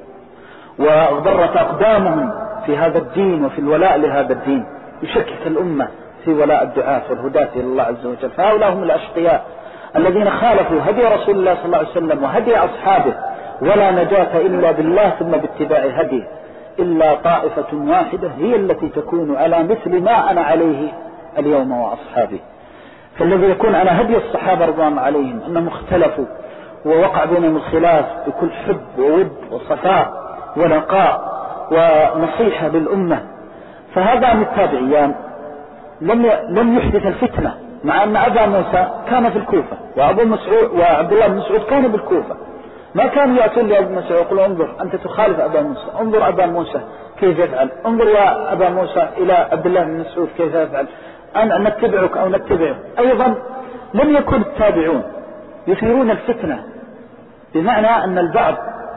واغبرت أقدامهم في هذا الدين وفي الولاء لهذا الدين. يشكك الأمة في ولاء الدعاة والهداة إلى الله عز وجل. فهؤلاء هم الأشقياء الذين خالفوا هدي رسول الله صلى الله عليه وسلم وهدي أصحابه. ولا نجاة إلا بالله ثم باتباع هديه، إلا طائفة واحدة هي التي تكون على مثل ما أنا عليه اليوم وأصحابي. فالذي يكون على هدي الصحابة رضوان عليهم أنهم اختلفوا ووقع بينهم الخلاف بكل حب وود وصفاء ونقاء ونصيحة للأمة. فهذا من التابعيان لم لم يحدث الفتنة، مع أن أبا موسى كان في الكوفة وأبو مسعود وعبد الله بن مسعود كان بالكوفة. ما كانوا يأتون لأبو مسعود ويقولون: انظر أنت تخالف أبا موسى، انظر أبا موسى كيف يفعل، انظر يا أبا موسى إلى عبد الله بن مسعود كيف يفعل، أن نتبعك أو نتبعه. أيضا لم يكن التابعون يثيرون الفتنة، بمعنى أن البعض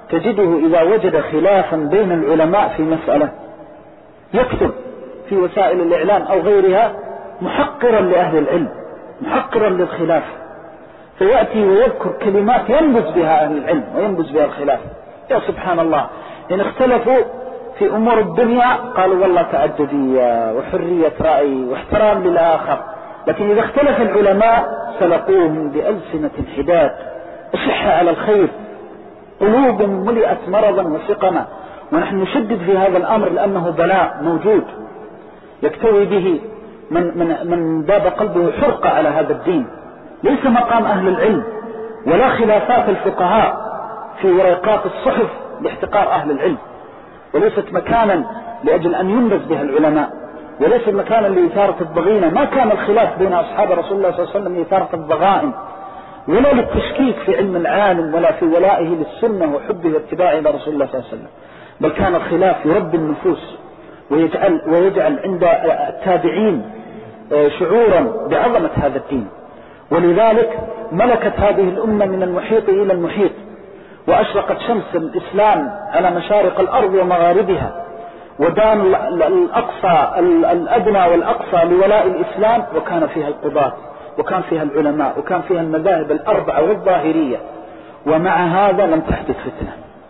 تجده إذا وجد خلافا بين العلماء في مسألة يكتب في وسائل الإعلام أو غيرها محقرا لأهل العلم، محقرا للخلاف، فيأتي ويذكر كلمات ينبذ بها أهل العلم وينبذ بها الخلاف. يا سبحان الله، إن اختلفوا في أمور الدنيا قالوا والله تعددية وحرية رأي واحترام للآخر، لكن إذا اختلف العلماء سلقوهم بألسنة حداد أشح على الخير، قلوب ملئت مرضا وسقما. ونحن نشدد في هذا الأمر لأنه بلاء موجود يكتوي به من, من, من باب قلبه حرقة على هذا الدين. ليس مقام أهل العلم ولا خلافات الفقهاء في ورقات الصحف لاحتقار أهل العلم، وليست مكانا لأجل أن ينبذ بها العلماء، وليست مكانا لإثارة الضغينة. ما كان الخلاف بين أصحاب رسول الله صلى الله عليه وسلم لإثارة الضغائن ولا للتشكيك في علم العالم ولا في ولائه للسنة وحبه واتباعه إلى رسول الله صلى الله عليه وسلم، بل كان الخلاف يربي النفوس ويجعل, ويجعل عند التابعين شعورا بعظمة هذا الدين. ولذلك ملكت هذه الأمة من المحيط إلى المحيط، وأشرقت شمس الإسلام على مشارق الأرض ومغاربها، ودان الأقصى الأدنى والأقصى لولاء الإسلام، وكان فيها القضاة وكان فيها العلماء وكان فيها المذاهب الأربعة والظاهرية. ومع هذا لم تحدث فتنة.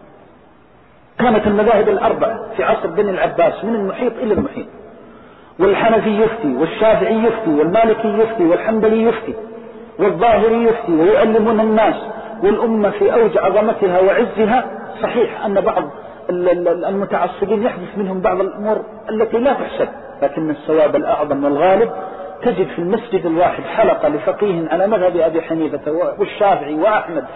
كانت المذاهب الأربعة في عصر بني العباس من المحيط إلى المحيط، والحنفي يفتي والشافعي يفتي والمالكي يفتي والحنبلي يفتي والظاهري يفتي ويعلمون الناس، والأمة في أوج عظمتها وعزها. صحيح أن بعض المتعصبين يحدث منهم بعض الأمور التي لا تحسب، لكن الصواب الأعظم والغالب تجد في المسجد الواحد حلقة لفقيه على مذهب أبي حنيفة والشافعي وأحمد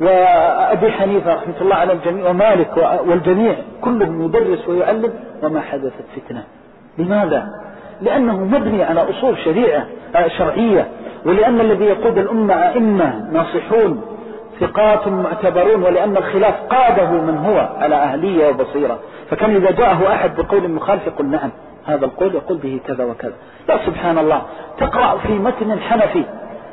وأبي حنيفة رحمة الله على الجميع ومالك والجميع، كلهم يدرس ويعلم وما حدثت فتنة. لماذا؟ لأنه مبني على أصول شريعة شرعية، ولأن الذي يقود الأمة أئمة ناصحون ثقات معتبرون، ولأن الخلاف قاده من هو على أهلية وبصيرة. فكان إذا جاءه أحد بقول مخالف يقول نعم هذا القول يقول به كذا وكذا. لا سبحان الله، تقرأ في متن حنفي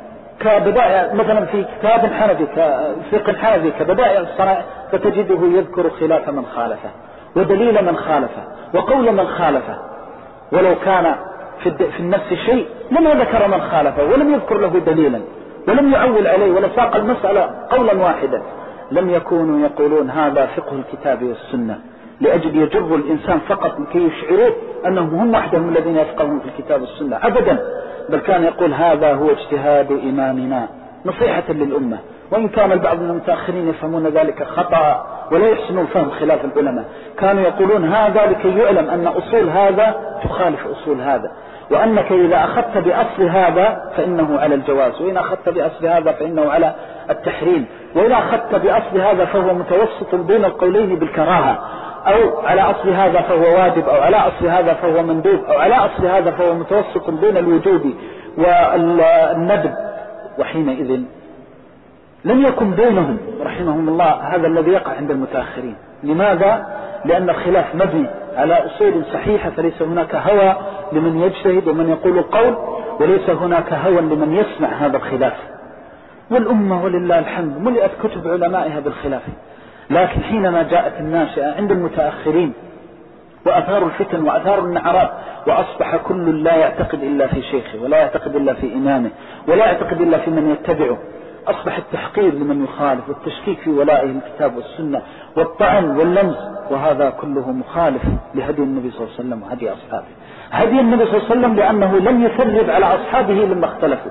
كبدائع مثلا في كتاب حنفي كفقه حنفي كبدائع الصنائع، فتجده يذكر خلاف من خالفه ودليل من خالفه وقول من خالفه، ولو كان في النفس شيء لما ذكر من خالفه ولم يذكر له دليلا ولم يعول عليه ولا ساق المسألة قولا واحدا. لم يكونوا يقولون هذا فقه الكتاب والسنة لأجل يجر الإنسان فقط لكي يشعروه أنهم هم وحدهم الذين يفقهون في الكتاب والسنة، أبدا، بل كان يقول هذا هو اجتهاد إمامنا نصيحة للأمة. وإن كان البعض من المتأخرين يفهمون ذلك خطأ ولا يحسنون فهم خلاف العلماء، كانوا يقولون هذا لكي يعلم أن أصول هذا تخالف أصول هذا، وأنك إذا أخذت بأصل هذا فإنه على الجواز، وإن أخذت بأصل هذا فإنه على التحريم، وإن أخذت بأصل هذا فهو متوسط بين القولين بالكراهة، أو على أصل هذا فهو واجب، أو على أصل هذا فهو مندوب، أو على أصل هذا فهو متوسط بين الوجوب والندب. وحينئذ لم يكن بينهم رحمهم الله هذا الذي يقع عند المتأخرين. لماذا؟ لأن الخلاف مبني على أصول صحيحة، فليس هناك هوى لمن يجتهد ومن يقول القول، وليس هناك هوى لمن يسمع هذا الخلاف. والأمة ولله الحمد ملئت كتب علمائها بالخلاف، لكن حينما جاءت الناشئة عند المتأخرين وأثار الفتن وأثار النعرات، وأصبح كل لا يعتقد إلا في شيخه ولا يعتقد إلا في إمامه ولا يعتقد إلا في من يتبعه، أصبح التحقير لمن يخالف والتشكيك في ولائه الكتاب والسنة والطعن واللمز، وهذا كله مخالف لهدي النبي صلى الله عليه وسلم وهدي أصحابه. هدي النبي صلى الله عليه وسلم لأنه لم يثرب على أصحابه لما اختلفوا،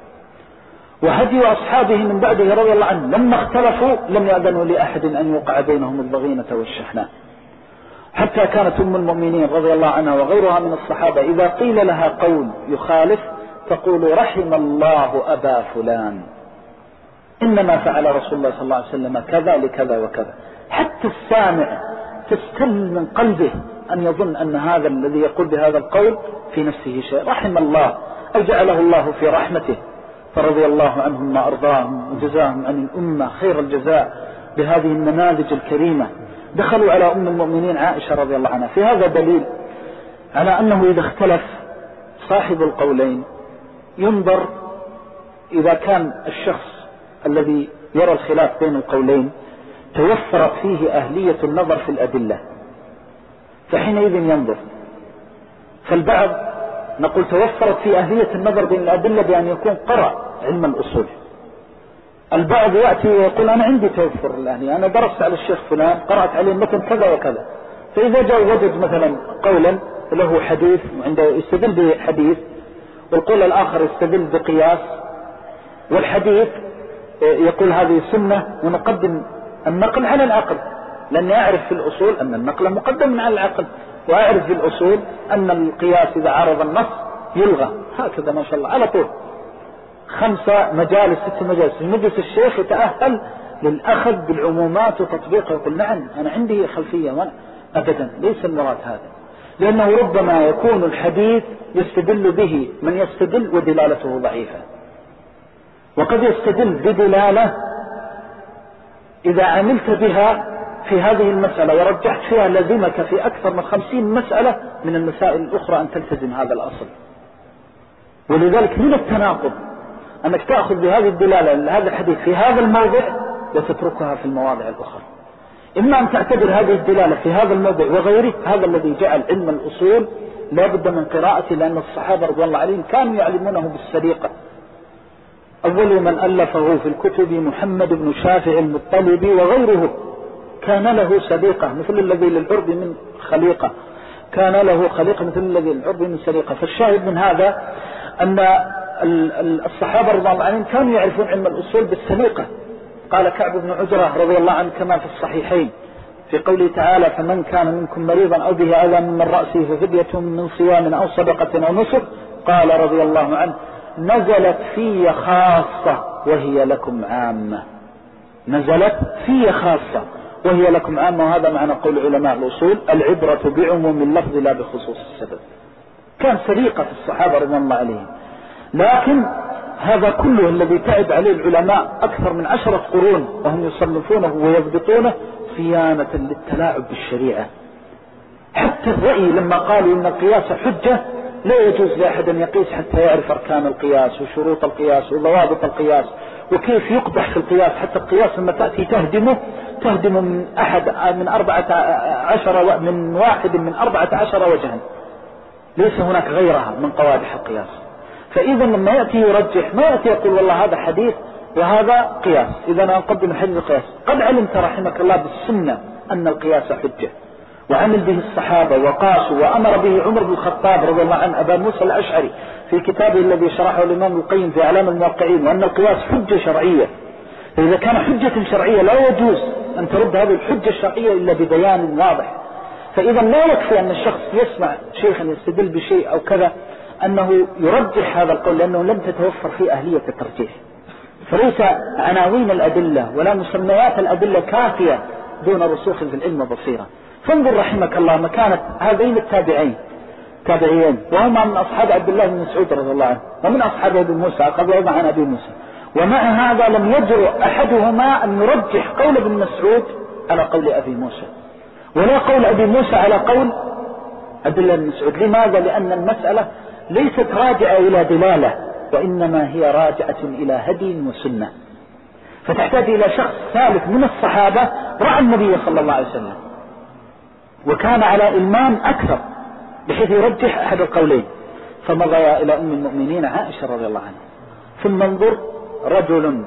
وهدي أصحابه من بعده رضي الله عنه لما اختلفوا لم يأذنوا لأحد أن يوقع بينهم الضغينة والشحناء. حتى كانت أم المؤمنين رضي الله عنها وغيرها من الصحابة إذا قيل لها قول يخالف تقول رحم الله أبا فلان، إنما فعل رسول الله صلى الله عليه وسلم كذا لكذا وكذا. حتى السامع تستل من قلبه أن يظن أن هذا الذي يقول بهذا القول في نفسه شيء. رحم الله أو جعله الله في رحمته، فرضي الله عنهم ما أرضاهم وجزاهم عن الأمة خير الجزاء بهذه النماذج الكريمة. دخلوا على أم المؤمنين عائشة رضي الله عنها. في هذا دليل على أنه إذا اختلف صاحب القولين ينظر إذا كان الشخص الذي يرى الخلاف بين القولين توفرت فيه أهلية النظر في الأدلة فحينئذ ينظر. فالبعض نقول توفرت في أهلية النظر بين الأدلة بأن يكون قرأ علم الأصول. البعض يأتي ويقول أنا عندي توفر الأهلية، أنا درست على الشيخ فلان قرأت عليه مثل كذا وكذا، فإذا جاء وجد مثلا قولا له حديث وعنده يستدل بحديث والقول الآخر يستدل بقياس، والحديث يقول هذه سنة ونقدم النقل على العقل، لأني أعرف في الأصول أن النقل مقدم على العقل، وأعرف في الأصول أن القياس إذا عارض النص يلغى. هكذا ما شاء الله على طول خمسة مجالس ست مجالس في مجلس الشيخ يتأهل للأخذ بالعمومات وتطبيقه، يقول نعم أنا عندي خلفية. وأنا أبدا ليس المراد هذا، لأنه ربما يكون الحديث يستدل به من يستدل ودلالته ضعيفة، وقد يستدل بدلالة إذا عملت بها في هذه المسألة ورجحت فيها لزمك في أكثر من خمسين مسألة من المسائل الأخرى أن تلتزم هذا الأصل. ولذلك من التناقض أنك تأخذ بهذه الدلالة لهذا الحديث في هذا الموضع وتتركها في المواضع الأخرى. إما أن تعتبر هذه الدلالة في هذا الموضع وغيره، هذا الذي جعل علم الأصول لا بد من قراءته، لأن الصحابة رضي الله عليهم كانوا يعلمونه بالسريقة. أول من ألفه في الكتب محمد بن شافع المطلبي وغيره، كان له سريقة مثل الذي للعرب من خليقة، كان له خليقة مثل الذي للعرب من سريقة. فالشاهد من هذا أن الصحابة رضي الله عنهم كانوا يعرفون علم الأصول بالسريقة. قال كعب بن عجرة رضي الله عنه كما في الصحيحين في قوله تعالى فمن كان منكم مريضا أو به أذى من رأسه ففدية من صيام أو صدقة أو نسك، قال رضي الله عنه نزلت في خاصة وهي لكم عامة. نزلت في خاصة وهي لكم عامة، وهذا معنى قول علماء الأصول العبرة بعموم اللفظ لا بخصوص السبب. كان سريقة في الصحابة رضي الله عليهم، لكن هذا كله الذي تعب عليه العلماء أكثر من عشرة قرون وهم يصنفونه ويضبطونه صيانة للتلاعب بالشريعة. حتى الرأي لما قالوا إن القياس حجة لا يجوز لأحد أن يقيس حتى يعرف أركان القياس وشروط القياس وضوابط القياس وكيف يقدح في القياس. حتى القياس لما تأتي تهدمه تهدم من أحد من أربعة عشر من واحد من أربعة عشر وجها، ليس هناك غيرها من قوادح القياس. فإذا لما يأتي يرجح ما يأتي يقول والله هذا حديث وهذا قياس، إذا أنا أقدم الحديث القياس. قد علمت رحمك الله بالسنة أن القياس حجة وعمل به الصحابة وقاسوا، وأمر به عمر بن الخطاب رضي الله عنه أبا موسى الأشعري في كتابه الذي شرحه الإمام القيم في أعلام الموقعين، وأن القياس حجة شرعية. فإذا كان حجة شرعية لا يجوز أن ترد هذه الحجة الشرعية إلا ببيان واضح. فإذا لا يكفي أن الشخص يسمع شيخا يستدل بشيء أو كذا أنه يرجح هذا القول، لأنه لم تتوفر فيه أهلية الترجيح. فليس عناوين الأدلة ولا مسميات الأدلة كافية دون رسوخ في العلم بصيرة. فانظر رحمك الله مكانة هذين التابعين تابعين، وهما من أصحاب عبد الله بن مسعود رضي الله عنه ومن أصحاب أبي موسى قبل أيضا عن أبي موسى، ومع هذا لم يجرؤ أحدهما أن يرجح قول ابن مسعود على قول أبي موسى، ولا قول أبي موسى على قول عبد الله بن مسعود. لماذا؟ لأن المسألة ليست راجعة إلى دلالة، وإنما هي راجعة إلى هدي وسنة، فتحتاج إلى شخص ثالث من الصحابة رأى النبي صلى الله عليه وسلم وكان على إلمام أكثر بحيث يرجح أحد القولين. فمضى إلى أم المؤمنين عائشة رضي الله عنها. ثم انظر رجل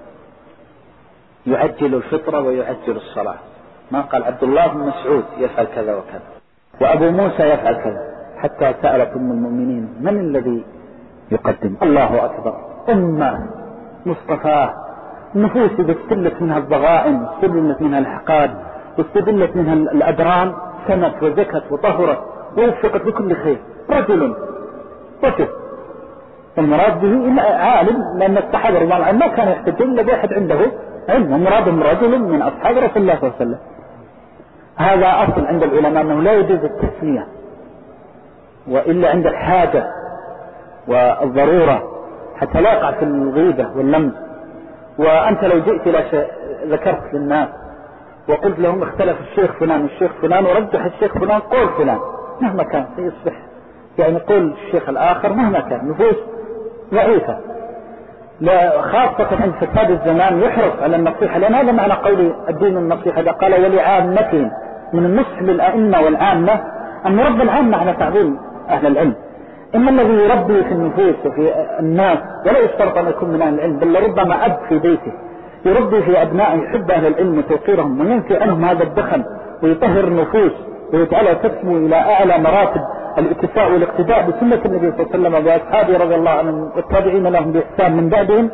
يعجل الفطرة ويعجل الصلاة، ما قال عبد الله بن مسعود يفعل كذا وكذا وأبو موسى يفعل كذا، حتى سألت أم المؤمنين من الذي يقدم؟ الله أكبر، أمة مصطفى نفوس إذا استلت منها الضغائن استلت منها الحقاد واستدلت منها الأدران سمت وزكت وطهرت ووفقت بكل خير. رجل وكذا المراد به عالم، لأن الصحابة رضي الله عنهم ما كان يحتجون إلا بأحد عنده علم، ومراد رجل من أصحاب رسول الله صلى الله عليه وسلم. هذا أصل عند العلماء أنه لا يجوز التسمية وإلا عند الحاجة والضرورة حتى لا يقع في الغيبة واللمز. وأنت لو جئت إلى ذكرت للناس وقلت لهم اختلف الشيخ فلان والشيخ فلان ورجح الشيخ فلان قول فلان مهما كان سيصبح يعني قول الشيخ الآخر مهما كان نفوس ضعيفة، خاصة عند فساد الزمان يحرص على النصيحة، لأن هذا معنى قول الدين النصيحة. إذا قال ولعامتهم، من النصح للأئمة والعامة أن نربي العامة على تعظيم أهل العلم. إما الذي يربي في النفوس وفي الناس، ولا يشترط أن يكون من أهل العلم، بل ربما أب في بيته يربي في أبنائه يحب أهل العلم وتوقيرهم وينفي عنهم هذا الدخل ويطهر النفوس ويجعلها تسمو إلى أعلى مراتب الاتساع والاقتداء بسنة النبي صلى الله عليه وسلم وأصحابه رضي الله عنهم والتابعين لهم بإحسان من بعدهم،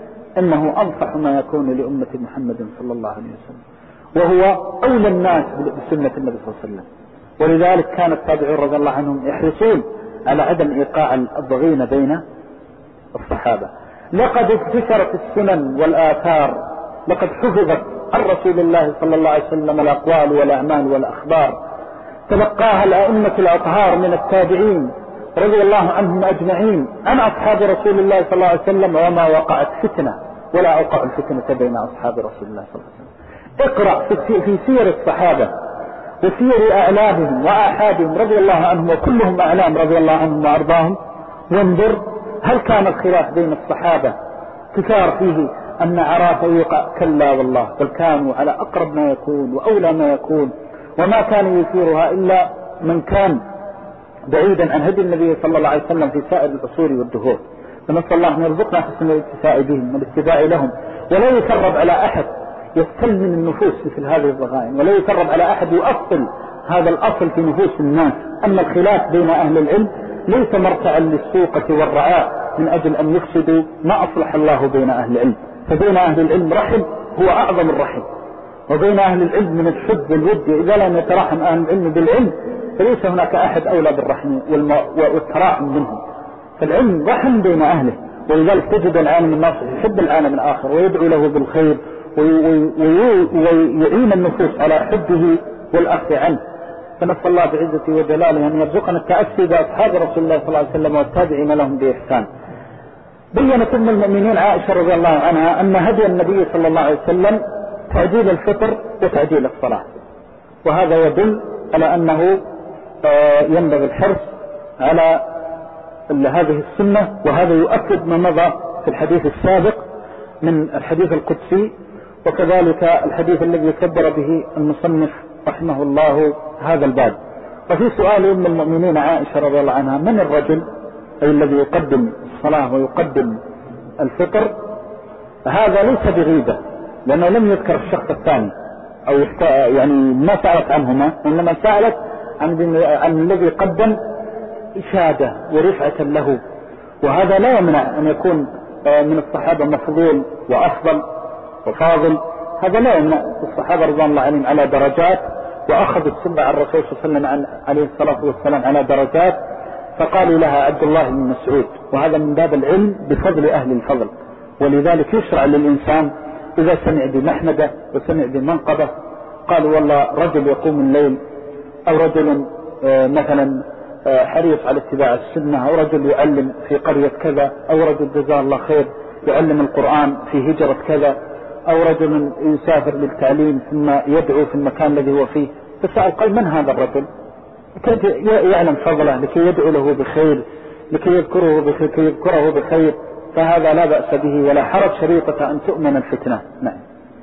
إنه أنصح ما يكون لأمة محمد صلى الله عليه وسلم، وهو أولى الناس بسنة النبي صلى الله عليه وسلم. ولذلك كان التابعين رضي الله عنهم يحرصون على عدم إيقاع الضغين بين الصحابة. لقد انتشرت السنن والآثار، لقد حفظت عن رسول الله صلى الله عليه وسلم الأقوال والأعمال والأخبار، تلقاها الأئمة الأطهار من التابعين رضي الله عنهم أجمعين عن أصحاب رسول الله صلى الله عليه وسلم، وما وقعت فتنة ولا أوقع الفتنة بين أصحاب رسول الله صلى الله عليه وسلم. اقرأ في سير الصحابة وسير أعلامهم وآحادهم رضي الله عنهم، وكلهم أعلام رضي الله عنهم وأرضاهم، وانظر هل كان الخلاف بين الصحابة كثار فيه أن عراف يقع؟ كلا والله، بل كانوا على أقرب ما يكون وأولى ما يكون، وما كان يثيرها إلا من كان بعيدا عن هدي النبي صلى الله عليه وسلم في سائر العصور والدهور. فنسأل الله أن يرزقنا حسن الاتساع بهم والاتباع لهم، ولا يسرب على أحد يستلزم النفوس مثل هذه الضغائن، ولا يسرب على أحد يؤصل هذا الأصل في نفوس الناس، أن الخلاف بين أهل العلم ليس مرتعا للسوقة والرعاء من أجل أن يفسدوا ما أصلح الله بين أهل العلم. فبين أهل العلم رحم هو أعظم الرحم، وبين أهل العلم من الحب والود، إذا لم يتراحم أهل العلم بالعلم فليس هناك أحد أولى بالرحم والتراحم منهم. فالعلم رحم بين أهله، ولذلك تجد العالم الناصح يحب العالم الآخر ويدعو له بالخير ويعين النفوس على حبه والأخذ عنه. فنسأل الله بعزته وجلاله أن يرزقنا التأسي بأصحاب رسول الله صلى الله عليه وسلم والتابعين لهم بإحسان. بيّنت أم المؤمنين عائشة رضي الله عنها أن هدي النبي صلى الله عليه وسلم تعجيل الفطر وتعجيل الصلاة، وهذا يدل على أنه ينبغي الحرص على هذه السنة، وهذا يؤكد ما مضى في الحديث السابق من الحديث القدسي، وكذلك الحديث الذي كبر به المصنف رحمه الله هذا الباب. وفي سؤال أم المؤمنين عائشة رضي الله عنها: من الرجل أي الذي يقدم الصلاة ويقدم الفطر؟ هذا ليس بغيبة، لأنه لم يذكر الشخص الثاني أو يعني ما سألت عنهما، إنما سألت عن, عن الذي قدم إشادة ورفعة له، وهذا لا يمنع أن يكون من الصحابة مفضول وأفضل وفاضل، هذا لا يمنع. الصحابة رضوان الله عليهم على درجات، وأخذوا السنة عن الرسول صلى الله عليه وسلم عليه الصلاة والسلام على درجات، فقالوا لها عبد الله بن مسعود، وهذا من باب العلم بفضل أهل الفضل. ولذلك يشرع للإنسان إذا سمع بمحمدة وسمع بمنقبة، قالوا والله رجل يقوم الليل، أو رجل مثلا حريص على اتباع السنة، أو رجل يعلم في قرية كذا، أو رجل جزاه الله خير يعلم القرآن في هجرة كذا، أو رجل يسافر للتعليم ثم يدعو في المكان الذي هو فيه. فسأل قال: من هذا الرجل؟ كيف يعلم فضله لكي يدعو له بخير، لكي يذكره بخير, لكي يذكره بخير فهذا لا بأس به ولا حرج، شريطة أن تؤمن الفتنة. نعم.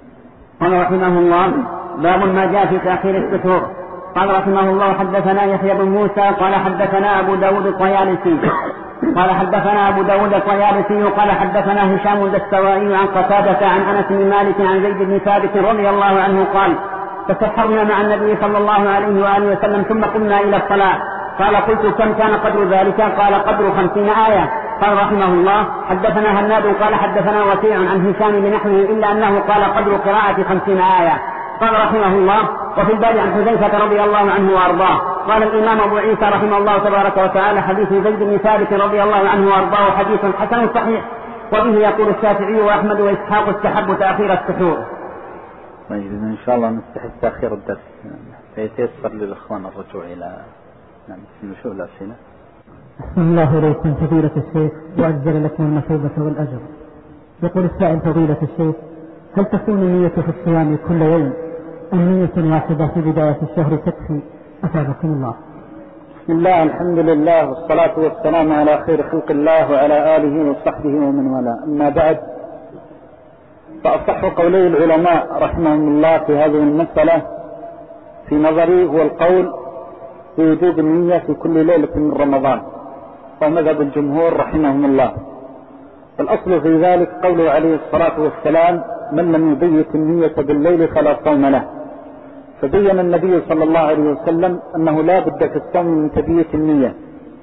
قال رحمه الله: باب ما جاء في تأخير السحور. قال رحمه الله: حدثنا يحيى بن موسى قال حدثنا أبو داود الطيالسي قال حدثنا أبو داود الطيالسي قال حدثنا هشام الدستوائي عن قتادة عن أنس بن مالك عن زيد بن ثابت رضي الله عنه قال: تسحرنا مع النبي صلى الله عليه وآله وسلم ثم قمنا إلى الصلاة. قال: قلت: كم كان قدر ذلك؟ قال: قدر خمسين آية. قال رحمه الله: حدثنا هناد قال حدثنا وكيع عن هشام بنحوه إلا أنه قال قدر قراءة خمسين آية. قال رحمه الله: وفي الباب عن حذيفة رضي الله عنه وأرضاه. قال الإمام أبو عيسى رحمه الله تبارك وتعالى: حديث زيد بن ثابت رضي الله عنه وأرضاه حديث حسن صحيح، وبه يقول الشافعي وأحمد وإسحاق استحب تأخير السحور. طيب إن شاء الله نستحب تأخير الدرس فيتيسر للإخوان الرجوع إلى نعم نشوف الأسئلة. أحسن الله إليكم فضيلة الشيخ وأجزل لكم المثوبة والأجر. يقول السائل: فضيلة الشيخ، هل تكون النية في الصيام كل يوم أم نية واحدة في بداية الشهر تكفي؟ أثابكم الله. بسم الله، الحمد لله، والصلاة والسلام على خير خلق الله وعلى آله وصحبه ومن والاه. أما بعد، فأصح قولي العلماء رحمهم الله في هذه المسألة في نظري هو القول بوجوب النية في كل ليلة من رمضان، ومذهب الجمهور رحمهم الله. الأصل في ذلك قوله عليه الصلاة والسلام: من لم يبيت النية بالليل فلا صوم له. فبين النبي صلى الله عليه وسلم أنه لا بد في الصوم من تبييت النية،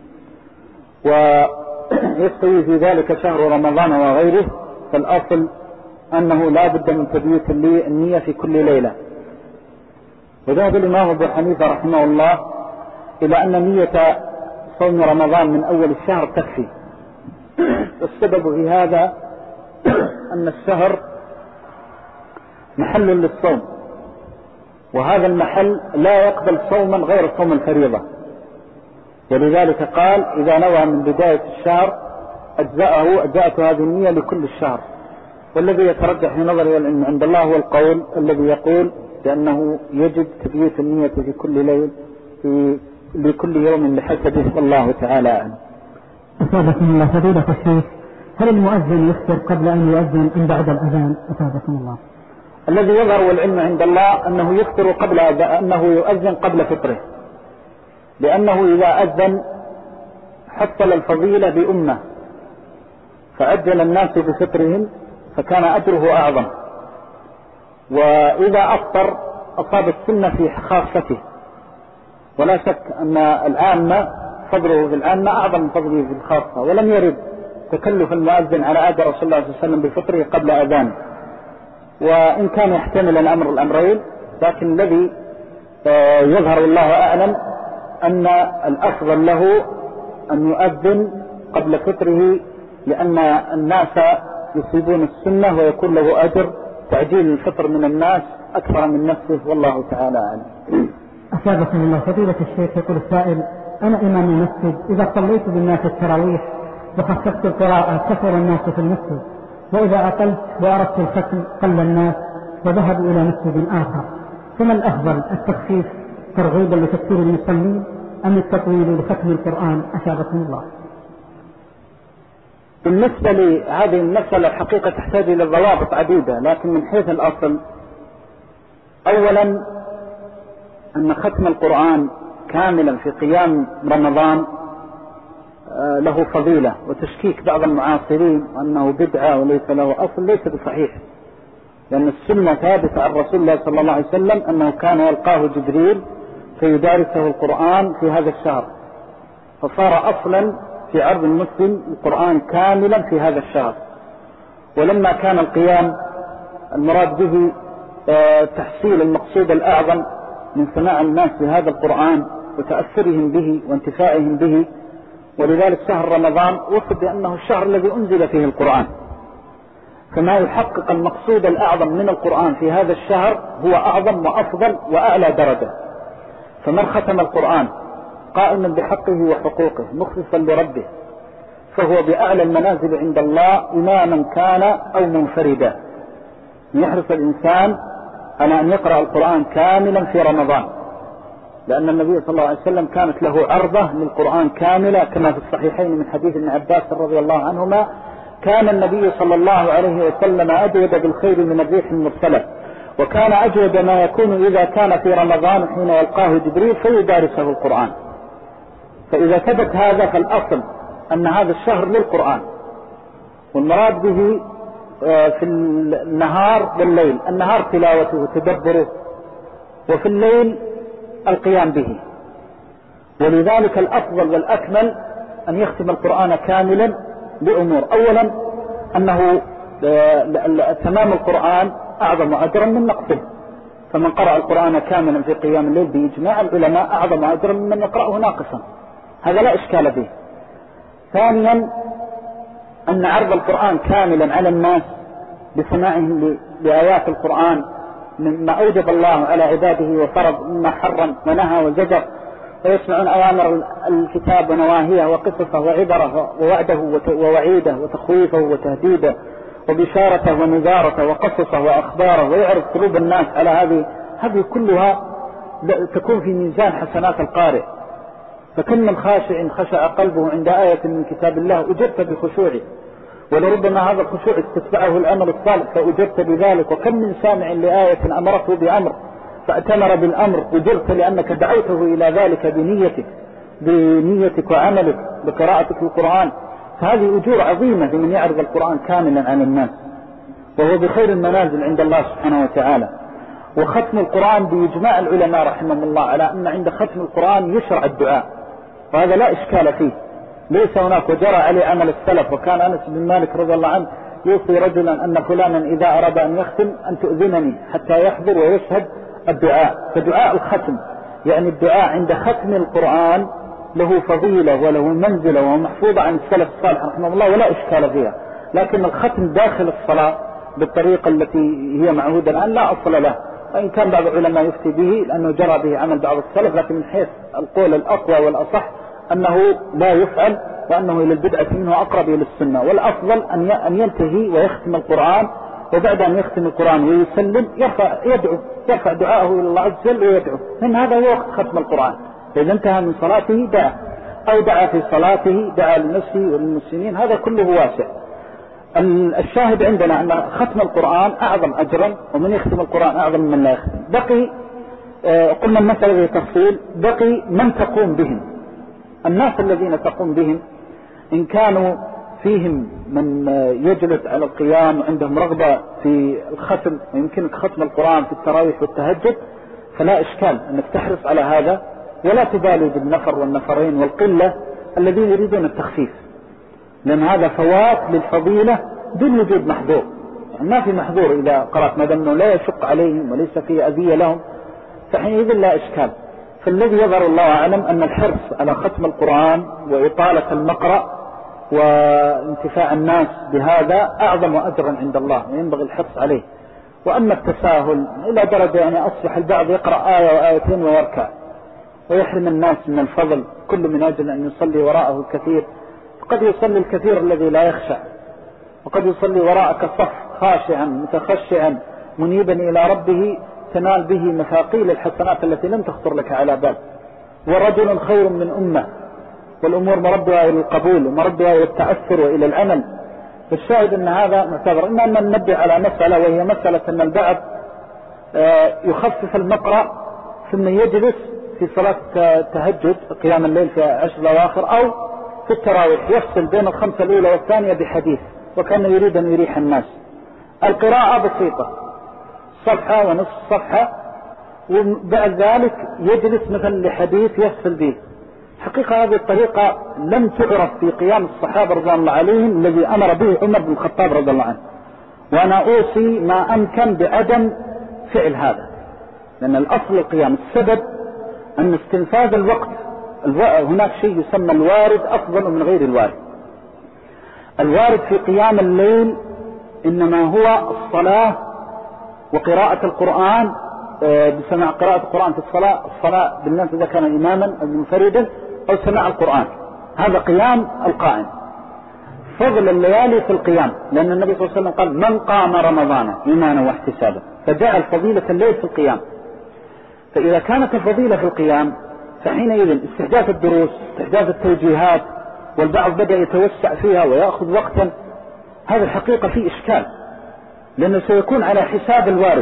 ويستوي في ذلك شهر رمضان وغيره، فالأصل أنه لا بد من تبييت النية في كل ليلة. وذهب الإمام أبو حنيفة رحمه الله إلى أن نية صوم رمضان من أول الشهر تكفي. السبب في هذا أن الشهر محل للصوم، وهذا المحل لا يقبل صوما غير صوم الفريضة، ولذلك قال: إذا نوى من بداية الشهر أجزأه أجزأت هذه النية لكل الشهر. والذي يترجح في نظري العلم عند الله هو القول الذي يقول بأنه يجب تبييت النية في كل ليل في لكل يوم بحسبه، والله تعالى أعلم. أفادكم الله فضيلة الشيخ، هل المؤذن يفطر قبل أن يؤذن أم بعد الأذان؟ أفادكم الله. الذي يظهر والعلم عند الله أنه يفطر قبل أنه يؤذن قبل فطره، لأنه إذا أذن حصل الفضيلة بأمة، فأجل الناس بفطرهم فكان أجره أعظم، وإذا أفطر أصاب السنة في خاصته. ولا شك أن العامة فضله في العامة أعظم من فضله في الخاصة، ولم يرد تكلف المؤذن على عهد رسول الله صلى الله عليه وسلم بفطره قبل أذان، وإن كان يحتمل الأمر الأمرين، لكن الذي يظهر الله أعلم أن الأفضل له أن يؤذن قبل فطره، لأن الناس يصيبون السنة ويكون له أجر تعجيل الفطر من الناس أكثر من نفسه، والله تعالى أعلم. أفادكم الله فضيلة الشيخ. يقول السائل: أنا إمام المسجد، إذا صليت بالناس التراويح وخففت القراءة كثر الناس في المسجد، وإذا أقلت وأردت الختم قل الناس وذهبوا إلى مسجد آخر، فما الأفضل، التخفيف ترغيبا لتكثير المصلين أم التطويل لختم القرآن؟ أفادكم الله. بالنسبة لهذه المسألة الحقيقة تحتاج إلى ضوابط عديدة، لكن من حيث الأصل أولا أن ختم القرآن كاملا في قيام رمضان له فضيلة، وتشكيك بعض المعاصرين أنه بدعة وليس له أصل ليس بصحيح، لأن السنة ثابتة عن رسول الله صلى الله عليه وسلم أنه كان يلقاه جبريل فيدارسه القرآن في هذا الشهر، فصار أصلا في عرض المسلم القرآن كاملا في هذا الشهر. ولما كان القيام المراد به تحصيل المقصود الأعظم من سماع الناس لهذا القرآن وتأثرهم به وانتفاعهم به، ولذلك شهر رمضان وصف بأنه الشهر الذي أنزل فيه القرآن، فما يحقق المقصود الأعظم من القرآن في هذا الشهر هو أعظم وأفضل وأعلى درجة. فمن ختم القرآن قائما بحقه وحقوقه مخلصا لربه فهو بأعلى المنازل عند الله، إماما كان أو منفردا. يحرص الإنسان على أن يقرأ القرآن كاملا في رمضان، لأن النبي صلى الله عليه وسلم كانت له عرضة للقرآن كاملة، كما في الصحيحين من حديث ابن عباس رضي الله عنهما: كان النبي صلى الله عليه وسلم أجود بالخير من الريح المرسلة، وكان أجود ما يكون إذا كان في رمضان حين يلقاه جبريل فيدارسه القرآن. فإذا ثبت هذا فالأصل أن هذا الشهر للقرآن، والمراد به في النهار والليل، النهار تلاوته وتدبره، وفي الليل القيام به. ولذلك الأفضل والأكمل أن يختم القرآن كاملا بأمور: أولا أنه تمام القرآن أعظم أجرا من نقصه، فمن قرأ القرآن كاملا في قيام الليل بإجماع العلماء أعظم أجرا ممن يقرأه ناقصا، هذا لا إشكال به. ثانيا أن عرض القرآن كاملا على الناس بسماعهم لآيات القرآن مما أوجب الله على عباده وفرض، مما حرم ونهى وزجر، ويسمعون أوامر الكتاب ونواهيه وقصصه وعبره ووعده ووعيده وتخويفه وتهديده وبشارته ونذارته وقصصه وأخباره، ويعرض قلوب الناس على هذه هذه كلها تكون في ميزان حسنات القارئ. فكم من خاشع خشع قلبه عند آية من كتاب الله أجبت بخشوعه، ولربما هذا الخشوع استتبعه الأمر الصالح فأجبت بذلك. وكم من سامع لآية أمرته بأمر فأتمر بالأمر أجرت لأنك دعوته إلى ذلك بنيتك بنيتك وعملك بقراءتك القرآن. فهذه أجور عظيمة لمن يعرض القرآن كاملا عن الناس، وهو بخير المنازل عند الله سبحانه وتعالى. وختم القرآن بإجماع العلماء رحمهم الله على أن عند ختم القرآن يشرع الدعاء، وهذا لا إشكال فيه، ليس هناك وجرى عليه عمل السلف. وكان أنس بن مالك رضي الله عنه يوصي رجلا أن فلانا إذا أراد أن يختم أن تؤذنني حتى يحضر ويشهد الدعاء. فدعاء الختم يعني الدعاء عند ختم القرآن له فضيلة وله منزلة ومحفوظة عن السلف الصالح رحمه الله ولا إشكال فيها. لكن الختم داخل الصلاة بالطريقة التي هي معهودة الآن لا أصل له، وإن كان بعض العلماء يفتي به لأنه جرى به عمل بعض السلف، لكن من حيث القول الأقوى والأصح أنه لا يفعل، وأنه إلى البدعة منه أقرب إلى السنة. والأفضل أن ينتهي ويختم القرآن، وبعد أن يختم القرآن ويسلم يرفع يدعو يرفع دعاءه إلى الله عز وجل ويدعو، من هذا هو وقت ختم القرآن. فإذا انتهى من صلاته دعا، أو دعا في صلاته دعا لنفسه وللمسلمين، هذا كله واسع. الشاهد عندنا أن ختم القرآن أعظم أجرا، ومن يختم القرآن أعظم من لا يختم. بقي آه قلنا المسألة بتفصيل، بقي من تقوم بهم. الناس الذين تقوم بهم إن كانوا فيهم من يجلس على القيام وعندهم رغبة في الختم ويمكنك ختم القرآن في التراويح والتهجد فلا إشكال أنك تحرص على هذا، ولا تبالي بالنفر والنفرين والقلة الذين يريدون التخفيف، لأن هذا فوات للفضيلة دون وجود محظور. يعني ما في محظور إذا قرأت، ما دام أنه لا يشق عليهم وليس فيه أذية لهم فحينئذ لا إشكال. فالذي يظهر الله أعلم أن الحرص على ختم القرآن وإطالة المقرأ وانتفاع الناس بهذا أعظم أجرا عند الله، وينبغي الحرص عليه. وأما التساهل إلى درجة يعني أصبح البعض يقرأ آية وآيتين ويركع ويحرم الناس من الفضل، كل من أجل أن يصلي وراءه الكثير. قد يصلي الكثير الذي لا يخشع، وقد يصلي وراءك صف خاشعا متخشعا منيبا إلى ربه تنال به مثاقيل الحسنات التي لم تخطر لك على بال. ورجل خير من أمة، والأمور مردها إلى القبول ومردها إلى التأثر وإلى العمل. فالشاهد أن هذا معتبر. إما أن ننبه على مسألة، وهي مسألة أن البعض يخفف المقرأ ثم يجلس في صلاة تهجد قيام الليل في عشر الأواخر أو في التراويح يفصل بين الخمسة الأولى والثانية بحديث، وكان يريد أن يريح الناس. القراءة بسيطة، صفحة ونصف صفحة، وبعد ذلك يجلس مثل لحديث يفصل به. حقيقة هذه الطريقة لم تعرف في قيام الصحابة رضي الله عليهم الذي أمر به عمر بن الخطاب رضي الله عنه، وأنا أوصي ما أمكن بعدم فعل هذا، لأن الأصل القيام. السبب أن استنفاذ الوقت، هناك شيء يسمى الوارد أفضل من غير الوارد. الوارد في قيام الليل إنما هو الصلاة وقراءة القرآن، بسماع قراءة القرآن في الصلاة، الصلاة بالناس إذا كان إماما أو منفردا، أو سماع القرآن، هذا قيام القائم. فضل الليالي في القيام، لأن النبي صلى الله عليه وسلم قال من قام رمضان إيمانا واحتسابا، فجعل فضيلة الليل في القيام. فإذا كانت الفضيلة في القيام فحينئذ استحداث الدروس، استحداث التوجيهات، والبعض بدأ يتوسع فيها ويأخذ وقتا، هذا الحقيقة فيه إشكال، لأنه سيكون على حساب الوارد.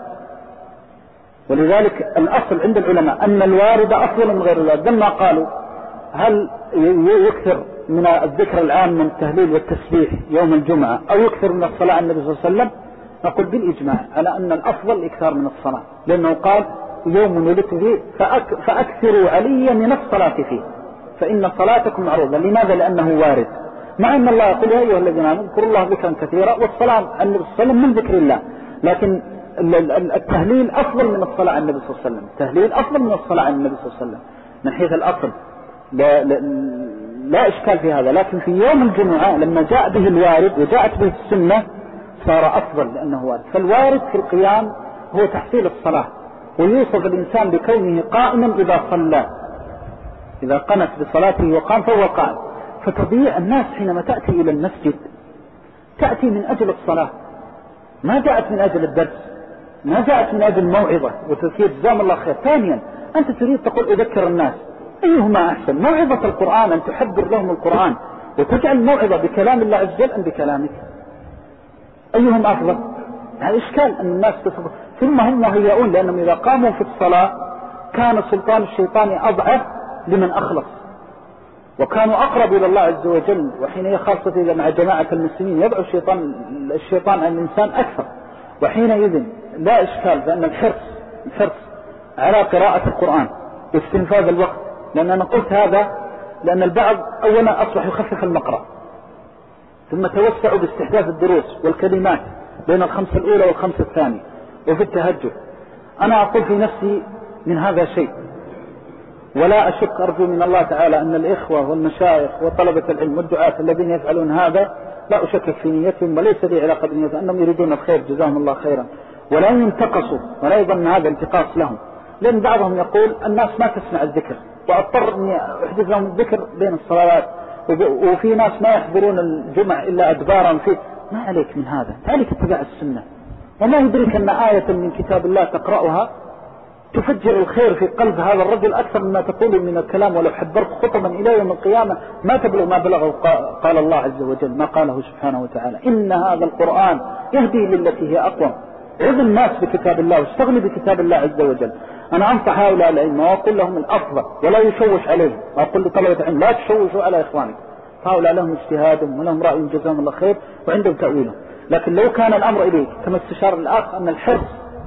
ولذلك الأصل عند العلماء أن الوارد أفضل من غير الوارد. لما قالوا هل يكثر من الذكر العام من التهليل والتسبيح يوم الجمعة أو يكثر من الصلاة على النبي صلى الله عليه وسلم، نقول بالإجماع على أن الأفضل إكثار من الصلاة، لأنه قال يوم ولدت فيه فأك فأكثروا علي من الصلاة فيه فإن صلاتكم معروضة. لماذا؟ لأنه وارد، مع أن الله يقول يا أيها الذين آمنوا اذكروا الله ذكرا كثيرا، والصلاة على النبي صلى الله عليه وسلم من ذكر الله، لكن التهليل أفضل من الصلاة على النبي صلى الله عليه وسلم، التهليل أفضل من الصلاة على النبي صلى الله عليه وسلم من حيث الأصل، لا, لا, لا إشكال في هذا. لكن في يوم الجمعة لما جاء به الوارد وجاءت به السنة صار أفضل لأنه وارد. فالوارد في القيام هو تحصيل الصلاة، ويوصف الإنسان بكونه قائما إذا صلى، إذا قنت بصلاته وقام فهو قائم. فتضيع الناس حينما تأتي إلى المسجد تأتي من أجل الصلاة، ما جاءت من أجل الدرس، ما جاءت من أجل موعظة وتذكير جزاهم الله خير. ثانيا أنت تريد تقول أذكر الناس، أيهما أحسن؟ موعظة القرآن أن تحبر لهم القرآن وتجعل الموعظة بكلام الله عز وجل أم بكلامك؟ أيهم أفضل؟ هذا إشكال أن الناس تفضل. ثم هم مهيئون لأنهم إذا قاموا في الصلاة كان سلطان الشيطان أضعف لمن أخلص، وكانوا أقرب إلى الله عز وجل. وحين خاصة إذا مع جماعة المسلمين يدعو الشيطان الشيطان عن الإنسان أكثر، وحينئذ لا إشكال بأن الحرص الحرص على قراءة القرآن واستنفاذ الوقت. لأن أنا قلت هذا لأن البعض أولا أصبح يخفف المقرأ، ثم توسعوا باستحداث الدروس والكلمات بين الخمسة الأولى والخمسة الثانية وفي التهجد. أنا أقول في نفسي من هذا شيء، ولا أشك أرجو من الله تعالى أن الإخوة والمشايخ وطلبة العلم والدعاة الذين يفعلون هذا لا أشكك في نيتهم وليس لي علاقة بنيتهم، أنهم يريدون الخير جزاهم الله خيرا، ولا ينتقصوا ولا يظن هذا انتقاص لهم. لأن بعضهم يقول الناس ما تسمع الذكر وأضطر أني أحدث لهم الذكر بين الصلوات، وفي ناس ما يحضرون الجمع إلا أدبارا فيه. ما عليك من هذا، عليك اتباع السنة. وما يدرك أن آية من كتاب الله تقرأها تفجر الخير في قلب هذا الرجل أكثر مما تقول من الكلام. ولو حبرت خطبا إلى يوم القيامة ما تبلغ ما بلغه قال الله عز وجل، ما قاله سبحانه وتعالى: إن هذا القرآن يهدي للتي هي أقوم. عظ الناس بكتاب الله واستغني بكتاب الله عز وجل. أنا أنصح هؤلاء العلم وأقول لهم الأفضل ولا يشوش عليهم، وأقول لطلبة العلم لا تشوشوا على إخوانك، هؤلاء لهم اجتهادهم ولهم رأي جزاهم الله خير وعندهم تأويلهم. لكن لو كان الأمر إليك كما استشار الآخر أن الحرص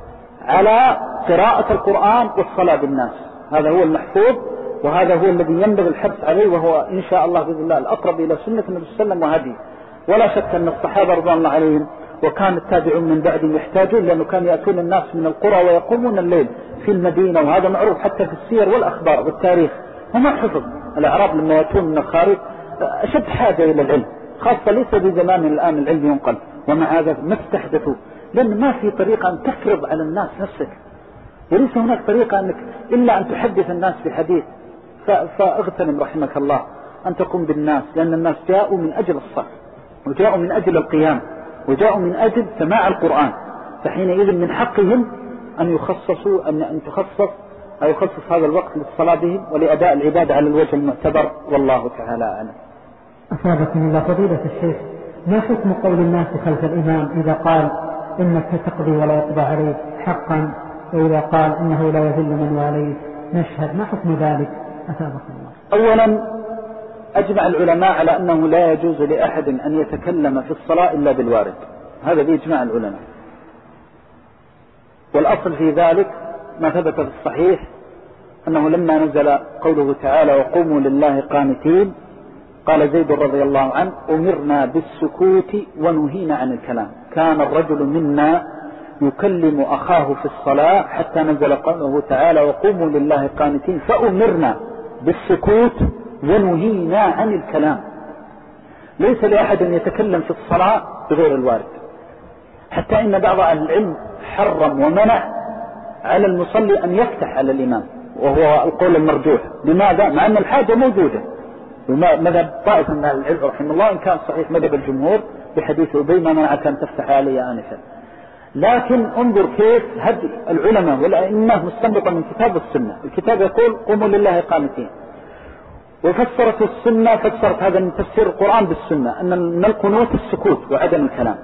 على قراءة القرآن والصلاة بالناس هذا هو المحفوظ، وهذا هو الذي ينبغي الحرص عليه، وهو إن شاء الله بإذن الله الأقرب إلى سنة النبي صلى الله عليه وسلم وهديه. ولا شك أن الصحابة رضوان الله عليهم وكان التابعون من بعدهم يحتاجون، لأنه كانوا يأتون الناس من القرى ويقومون الليل في المدينة، وهذا معروف حتى في السير والأخبار والتاريخ. وما حفظ الأعراب لما يأتون من الخارج أشد حاجة إلى العلم، خاصة ليس بزمان الآن العلم ينقل، ومع هذا ما استحدثوا، لأن ما في طريقة أن تفرض على الناس نفسك، وليس هناك طريقة أنك إلا أن تحدث الناس بحديث. فاغتنم رحمك الله أن تقوم بالناس، لأن الناس جاءوا من أجل الصف، وجاءوا من أجل القيام، وجاءوا من أجل سماع القرآن. فحينئذ من حقهم أن يخصصوا أن أن تخصص أو يخصص هذا الوقت للصلاة بهم ولأداء العبادة على الوجه المعتبر، والله تعالى أعلم. أصابكم الله فضيلة الشيخ، ما حكم قول الناس خلف الإمام إذا قال إنك تقضي ولا يقضى عليك حقا، وإذا قال إنه لا يذل من واليه نشهد، ما حكم ذلك؟ أثابكم الله. أولا أجمع العلماء على أنه لا يجوز لأحد أن يتكلم في الصلاة إلا بالوارد، هذا بإجماع العلماء. والأصل في ذلك ما ثبت في الصحيح أنه لما نزل قوله تعالى: وقوموا لله قانتين، قال زيد رضي الله عنه: أمرنا بالسكوت ونهينا عن الكلام. كان الرجل منا يكلم أخاه في الصلاة حتى نزل قوله تعالى: وقوموا لله قانتين، فأمرنا بالسكوت ونهينا عن الكلام. ليس لأحد أن يتكلم في الصلاة بغير الوارد، حتى إن بعض أهل العلم حرم ومنع على المصلي أن يفتح على الإمام، وهو القول المرجوح. لماذا؟ مع أن الحاجة موجودة، مذهب طائفة من أهل العلم رحمه الله، إن كان صحيح مذهب الجمهور بحديث أبي ما منعك أن تفتح علي آنفا. لكن انظر كيف هدي العلماء والأئمة مستنبطة من كتاب السنة. الكتاب يقول: قوموا لله قانتين، وفسرت السنة فسرت هذا من تفسير القرآن بالسنة أن من القنوت السكوت وعدم الكلام.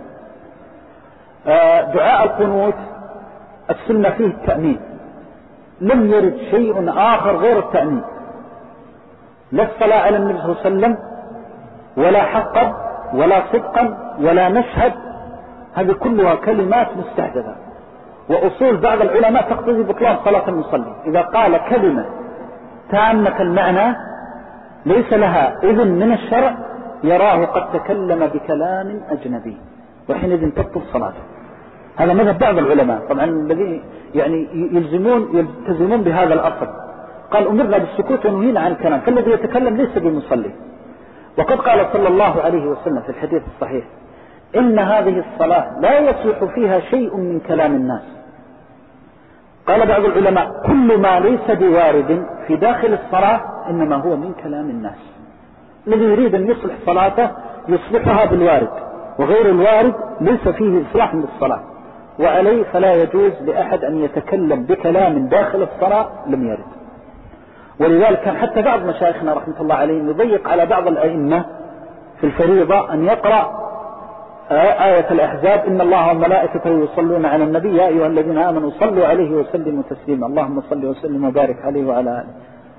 دعاء القنوت السنة فيه التأمين، لم يرد شيء آخر غير التأمين، لا الصلاة على النبي صلى الله عليه وسلم ولا حقا ولا صدقا ولا نشهد، هذه كلها كلمات مستحدثة. وأصول بعض العلماء تقتضي بطلان صلاة المصلي. إذا قال كلمة تامة المعنى ليس لها إذن من الشرع يراه قد تكلم بكلام أجنبي، وحينئذ تبطل صلاته. هذا مذهب بعض العلماء طبعا الذين يعني يلزمون يلتزمون بهذا الأصل. قال: أمرنا بالسكوت ونهينا عن الكلام، فالذي يتكلم ليس بمصلي. وقد قال صلى الله عليه وسلم في الحديث الصحيح: إن هذه الصلاة لا يصلح فيها شيء من كلام الناس. قال بعض العلماء: كل ما ليس بوارد في داخل الصلاة إنما هو من كلام الناس. الذي يريد أن يصلح صلاته يصلحها بالوارد، وغير الوارد ليس فيه إصلاح للصلاة، وعليه فلا يجوز لأحد أن يتكلم بكلام داخل الصلاة لم يرد. ولذلك كان حتى بعض مشايخنا رحمة الله عليهم يضيق على بعض الأئمة في الفريضة أن يقرأ آية الأحزاب إن الله وملائكته يصلون على النبي يا أيها الذين آمنوا صلوا عليه وسلموا تسليما اللهم صل وسلم وبارك عليه وعلى آله.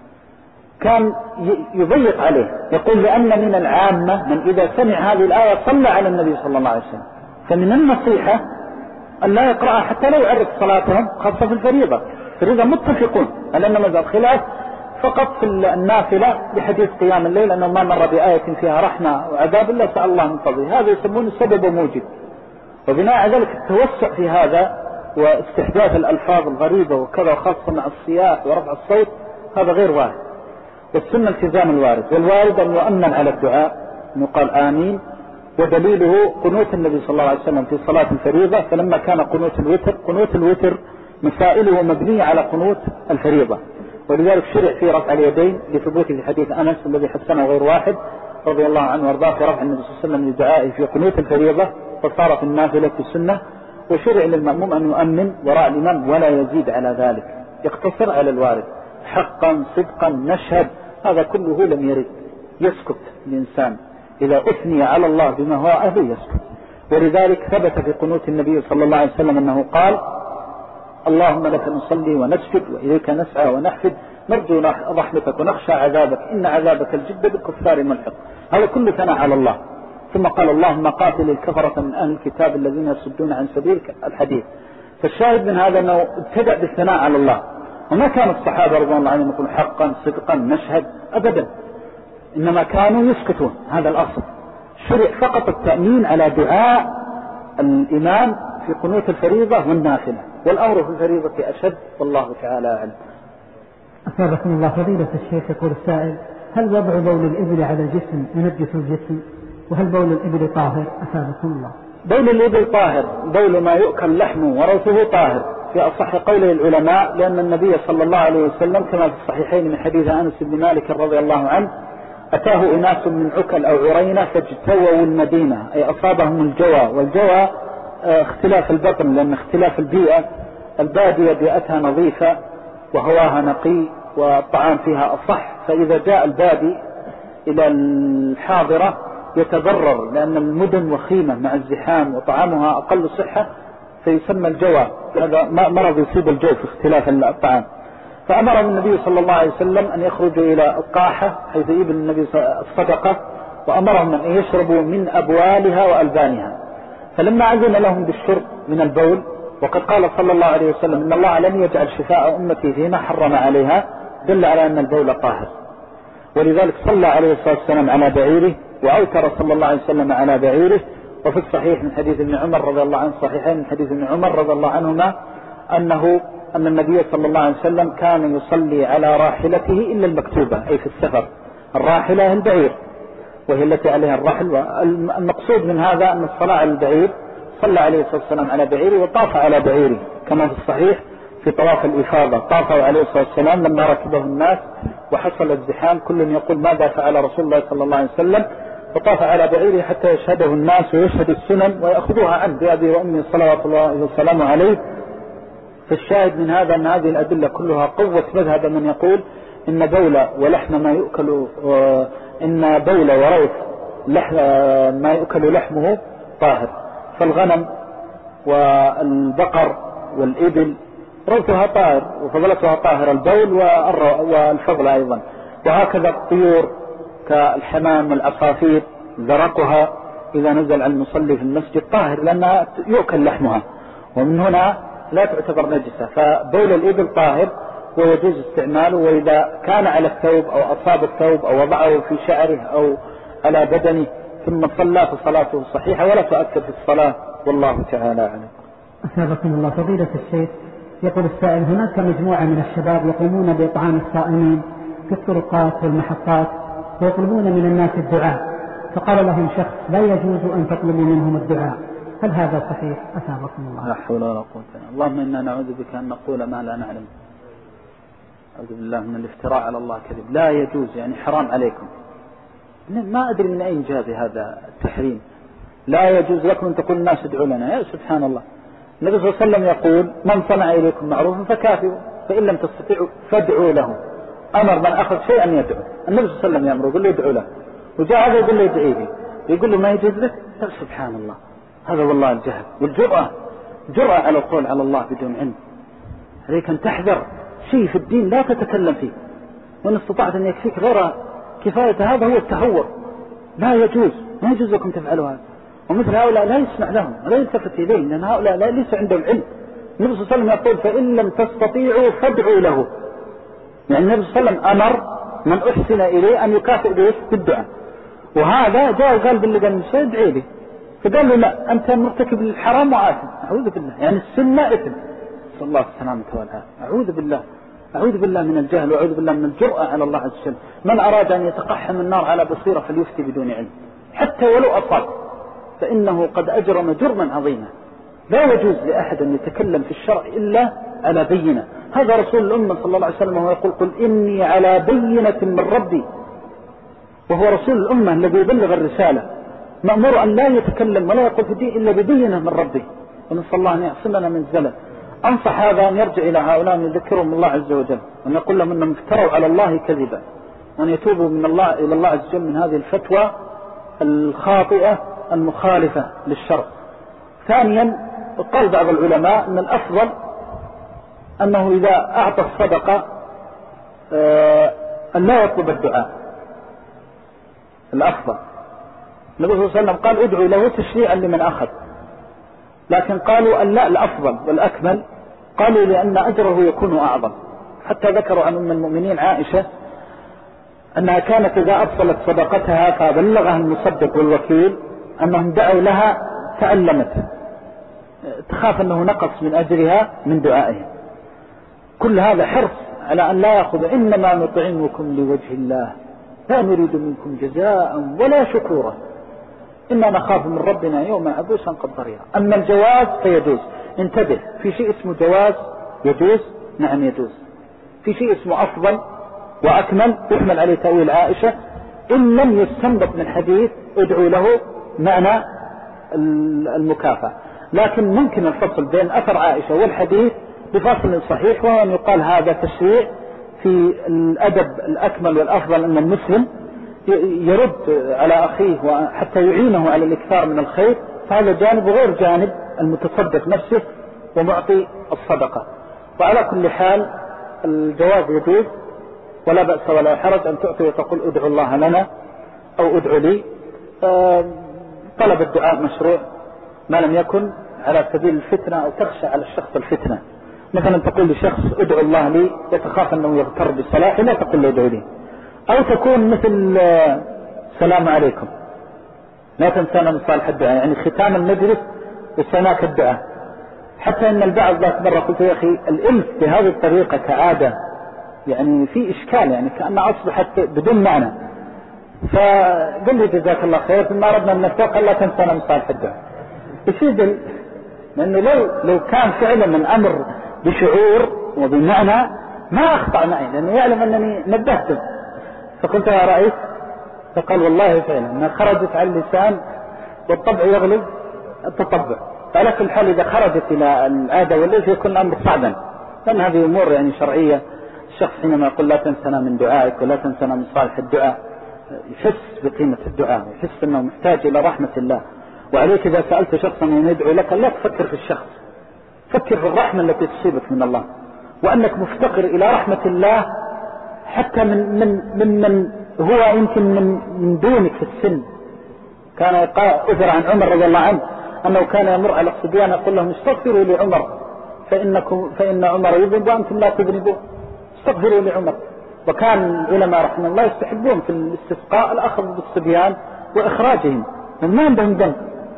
كان يضيق عليه، يقول لأن من العامة من إذا سمع هذه الآية صلى على النبي صلى الله عليه وسلم، فمن النصيحة أن لا يقرأها حتى لو يعرف صلاتهم، خاصة في الفريضة. الفريضة متفقون على أن ماذا خلاف فقط في النافلة بحديث قيام الليل أنه ما مر بآية فيها رحمة وعذاب إلا سأل الله من فضله، هذا يسمونه سبب موجب. وبناء على ذلك التوسع في هذا واستحداث الألفاظ الغريبة وكذا، خاصة مع الصياح ورفع الصوت، هذا غير وارد. والسنة التزام الوارد، والوارد أن يؤمن على الدعاء أن يقال آمين، ودليله قنوت النبي صلى الله عليه وسلم في صلاة الفريضة، فلما كان قنوت الوتر، قنوت الوتر مسائله مبنية على قنوت الفريضة، ولذلك شرع في رفع اليدين لثبوته في حديث أنس الذي حسنه غير واحد رضي الله عنه وارضاه في رفع النبي صلى الله عليه وسلم لدعائه في قنوت الفريضة، فصار في النافلة في السنة. وشرع للمأموم أن يؤمن وراء الإمام ولا يزيد على ذلك، يقتصر على الوارد حقا صدقا نشهد، هذا كله لم يرد. يسكت الإنسان إذا أثني على الله بما هو أهله يسكت. ولذلك ثبت في قنوت النبي صلى الله عليه وسلم أنه قال اللهم لك نصلي ونسجد وإليك نسعى ونحفد نرجو رحمتك ونخشى عذابك إن عذابك الجد بالكفار ملحق. هذا كله ثناء على الله. ثم قال اللهم قاتل الكفرة من أهل الكتاب الذين يصدون عن سبيلك الحديث. فالشاهد من هذا أنه ابتدأ بالثناء على الله، وما كان الصحابة رضي الله عنهم يقولون حقا صدقا نشهد أبدا، إنما كانوا يسكتون، هذا الأصل. شرع فقط التأمين على دعاء الإمام في قنوت الفريضة والنافلة، والأمر في الفريضة أشد، والله تعالى أعلم. أثابكم الله. فضيلة الشيخ يقول السائل: هل وضع بول الإبل على الجسم ينجس الجسم؟ وهل بول الإبل طاهر؟ أثابكم الله. بول الإبل طاهر، بول ما يؤكل لحمه ورثه طاهر في أصح قوله العلماء، لأن النبي صلى الله عليه وسلم كما في الصحيحين من حديث أنس بن مالك رضي الله عنه أتاه أناس من عكل أو عرينة فاجتووا المدينة، أي أصابهم الجوى. والجوى اختلاف البطن، لأن اختلاف البيئة، البادية بيئتها نظيفة وهواها نقي والطعام فيها أصح، فإذا جاء البادي إلى الحاضرة يتضرر، لأن المدن وخيمة مع الزحام وطعامها أقل صحة، فيسمى الجوى. هذا مرض يصيب الجو في اختلاف الطعام. فأمر النبي صلى الله عليه وسلم أن يخرجوا إلى القاحة حيث يبن النبي الصدقة، وأمرهم أن يشربوا من أبوالها وألبانها. فلما عزم لهم بالشرب من البول، وقد قال صلى الله عليه وسلم إن الله لم يجعل شفاء أمتي فيما حرم عليها، دل على أن البول طاهر. ولذلك صلى عليه الصلاة والسلام على بعيره، وأوتر صلى الله عليه وسلم على بعيره. وفي الصحيح من حديث ابن عمر رضي الله عنه، صحيحين من حديث ابن عمر رضي الله عنهما، أنه أن النبي صلى الله عليه وسلم كان يصلي على راحلته إلا المكتوبة، أي في السفر. الراحلة البعير وهي التي عليها الرحل، والمقصود من هذا أن الصلاة على البعير، صلى عليه الصلاة والسلام على بعيره وطاف على بعيره كما في الصحيح في طواف الإفاضة، طافه عليه الصلاة والسلام لما ركبه الناس وحصل الزحام، كل يقول ماذا فعل رسول الله صلى الله عليه وسلم، فطاف على بعيره حتى يشهده الناس ويشهد السنن ويأخذوها عنه بأبي وأمي صلوات الله وسلامه عليه. فالشاهد من هذا أن هذه الأدلة كلها قوة مذهب من يقول إن بول ولحم ما يؤكل، إن بول وروث ما يؤكل لحمه طاهر. فالغنم والبقر والإبل روثها طاهر وفضلتها طاهر، البول والفضل أيضا. وهكذا الطيور كالحمام والعصافير زرقها إذا نزل على المصلي في المسجد طاهر لأنها يؤكل لحمها، ومن هنا لا تعتبر نجسة. فبول الإبل طاهر ويجوز استعماله، وإذا كان على الثوب أو أصاب الثوب أو وضعه في شعره أو على بدنه ثم صلى فصلاته صحيحة ولا تؤثر في الصلاة، والله تعالى أعلم. أثابكم الله. فضيلة الشيخ يقول السائل: هناك مجموعة من الشباب يقومون بإطعام الصائمين في الطرقات والمحطات ويطلبون من الناس الدعاء، فقال لهم شخص: لا يجوز أن تطلبوا منهم الدعاء، هل هذا صحيح؟ أثابكم الله. لا حول ولا قوة إلا بالله. اللهم إنا نعوذ بك أن نقول ما لا نعلم، أعوذ بالله من الافتراء على الله كذب. لا يجوز يعني حرام عليكم. ما أدري من أين جاء هذا التحريم. لا يجوز لكم أن تقول الناس ادعوا لنا، يا سبحان الله. النبي صلى الله عليه وسلم يقول: من صنع إليكم معروفا فكافئوا، فإن لم تستطيعوا فادعوا له. أمر من أخذ شيء أن يدعو. النبي صلى الله عليه وسلم يأمره يقول له ادعو له، وجاء هذا يقول له ادعي لي، يقول له ما يجوز لك. سبحان الله، هذا والله الجهل والجرأة، جرأة على القول على الله بدون علم. عليك أن تحذر شيء في الدين لا تتكلم فيه، وإن استطعت أن يكفيك غير كفاية هذا هو التهور. لا يجوز، ما يجوز لكم تفعلوا هذا. ومثل هؤلاء لا يسمع لهم ولا يلتفت إليهم، لأن هؤلاء لا ليس عندهم علم. النبي صلى الله عليه وسلم يقول فإن لم تستطيعوا فادعوا له. يعني النبي صلى الله عليه وسلم أمر من أحسن إليه أن يكافئ به بالدعاء، وهذا جاء وقال باللي قال شيء ادعي لي، فقال له لا أنت مرتكب للحرام وآثم. أعوذ بالله، يعني السنة إثم. صلى الله السلامة والعافية. أعوذ بالله، أعوذ بالله من الجهل وأعوذ بالله من الجرأة على الله عز وجل. من أراد أن يتقحم النار على بصيرة فليفتي بدون علم، حتى ولو أصاب فإنه قد أجرم جرما عظيما. لا يجوز لأحد أن يتكلم في الشرع إلا على بينة. هذا رسول الأمة صلى الله عليه وسلم وهو يقول قل إني على بينة من ربي، وهو رسول الأمة الذي يبلغ الرسالة، مأمور أن لا يتكلم ولا يقول في دين إلا ببينة من ربه، ونسأل الله أن يعصمنا من الزلل. أنصح هذا أن يرجع إلى هؤلاء أن يذكرهم الله عز وجل، وأن يقول لهم أنهم افتروا على الله كذبا، وأن يتوبوا من الله إلى الله عز وجل من هذه الفتوى الخاطئة المخالفة للشرع. ثانيا قال بعض العلماء أن الأفضل أنه إذا أعطى الصدقة أن لا يطلب الدعاء. الأفضل النبي صلى الله عليه وسلم قال ادعوا له تشريعا لمن أخذ، لكن قالوا أن لا، الأفضل والأكمل قالوا لأن أجره يكون أعظم. حتى ذكروا عن أم المؤمنين عائشة أنها كانت إذا أبطلت صدقتها فبلغها المصدق والوكيل أنهم دعوا لها تألمت، تخاف أنه نقص من أجرها من دعائهم. كل هذا حرص على أن لا يأخذ، إنما نطعمكم لوجه الله لا نريد منكم جزاء ولا شكورا إنا نخاف من ربنا يوما عبوسا قمطريرا. أما الجواز فيجوز. انتبه، في شيء اسمه جواز يجوز، نعم يجوز. في شيء اسمه أفضل وأكمل يحمل عليه تأويل عائشة إن لم يستنبط من حديث ادعوا له معنى المكافأة. لكن ممكن الفصل بين أثر عائشة والحديث بفاصل صحيح، وهو أن يقال هذا تشريع في الأدب الأكمل والأفضل أن المسلم يرد على أخيه وحتى يعينه على الإكثار من الخير، فهذا جانب غير جانب المتصدق نفسه ومعطي الصدقة. وعلى كل حال الجواز يجوز ولا بأس ولا حرج أن تعطي وتقول ادعوا الله لنا أو ادعوا لي. طلب الدعاء مشروع ما لم يكن على سبيل الفتنة أو تخشى على الشخص الفتنة. مثلا تقول لشخص ادعو الله لي وتخاف أنه يغتر بالصلاح، لا تقول له ادعو لي. أو تكون مثل سلام عليكم، لا تنسانا من صالح الدعاء، يعني ختام المجلس وسناك الدعاء. حتى أن البعض ذات مرة قلت يا أخي الإلف بهذه الطريقة كعادة يعني في إشكال، يعني كأنها أصبحت بدون معنى. فقل لي جزاك الله خير ثم أردنا أن نتوقع لا تنسانا من صالح الدعاء. يفيد لأنه لو, لو كان فعلا من أمر بشعور وبمعنى ما أخطأ معي، لأنه يعلم أنني نبهته. فقلت يا رأيت، فقال والله فعلا ما خرجت على اللسان والطبع يغلب التطبع. فعلى كل حال إذا خرجت إلى العادة والليل يكون الأمر صعبا، لأن هذه أمور يعني شرعية. الشخص حينما يقول لا تنسنا من دعائك ولا تنسنا من صالح الدعاء يحس بقيمة الدعاء ويحس أنه محتاج إلى رحمة الله. وعليك إذا سألت شخصا أن يدعو لك لا تفكر في الشخص، فكر في الرحمة التي تصيبك من الله، وأنك مفتقر إلى رحمة الله حتى من من من, من هو يمكن من, من دونك في السن. كان أثر عن عمر رضي الله عنه أنه كان يمر على الصبيان يقول لهم استغفروا لعمر فإنكم فإن عمر يذنب وأنتم لا تذنبون، استغفروا لعمر. وكان العلماء رحمه الله يستحبون في الاستسقاء الأخذ بالصبيان وإخراجهم، ما عندهم ذنب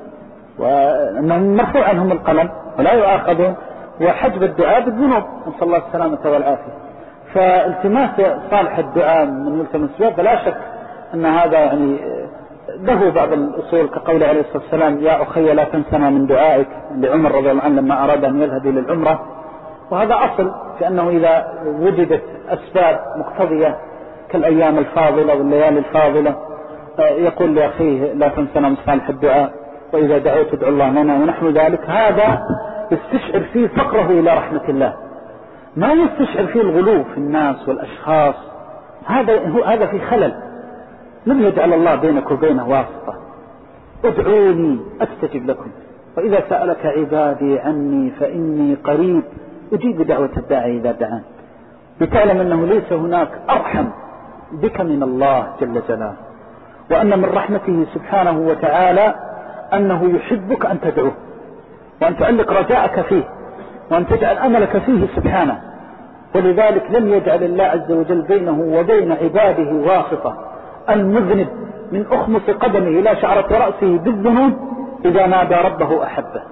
وأنهم مرفوع عنهم القلم ولا يؤاخذون، وحجب الدعاء بالذنوب، نسأل الله السلامة والعافية. فالتماس صالح الدعاء من يلتمس به فلا شك أن هذا يعني له بعض الأصول، كقول عليه الصلاة والسلام يا أخي لا تنسنا من دعائك لعمر رضي الله عنه لما أراد أن يذهب إلى العمرة. وهذا أصل في أنه إذا وجدت أسباب مقتضية كالأيام الفاضلة والليالي الفاضلة يقول لأخيه لا تنسنا من صالح الدعاء، وإذا دعوت ادعو الله لنا ونحن ذلك. هذا يستشعر فيه فقره إلى رحمة الله، ما يستشعر فيه الغلو في الناس والأشخاص هذا هو هذا في خلل. لم يجعل الله بينك وبينه واسطة. ادعوني أستجب لكم، وإذا سألك عبادي عني فإني قريب أجيب دعوة الداعي إذا دعان. لتعلم أنه ليس هناك أرحم بك من الله جل جلاله، وأن من رحمته سبحانه وتعالى أنه يحبك أن تدعوه، وأن تعلق رجاءك فيه، وأن تجعل أملك فيه سبحانه. ولذلك لم يجعل الله عز وجل بينه وبين عباده واسطة. المذنب من أخمص قدمه إلى شعرة رأسه بالذنوب إذا نادى ربه أحبه.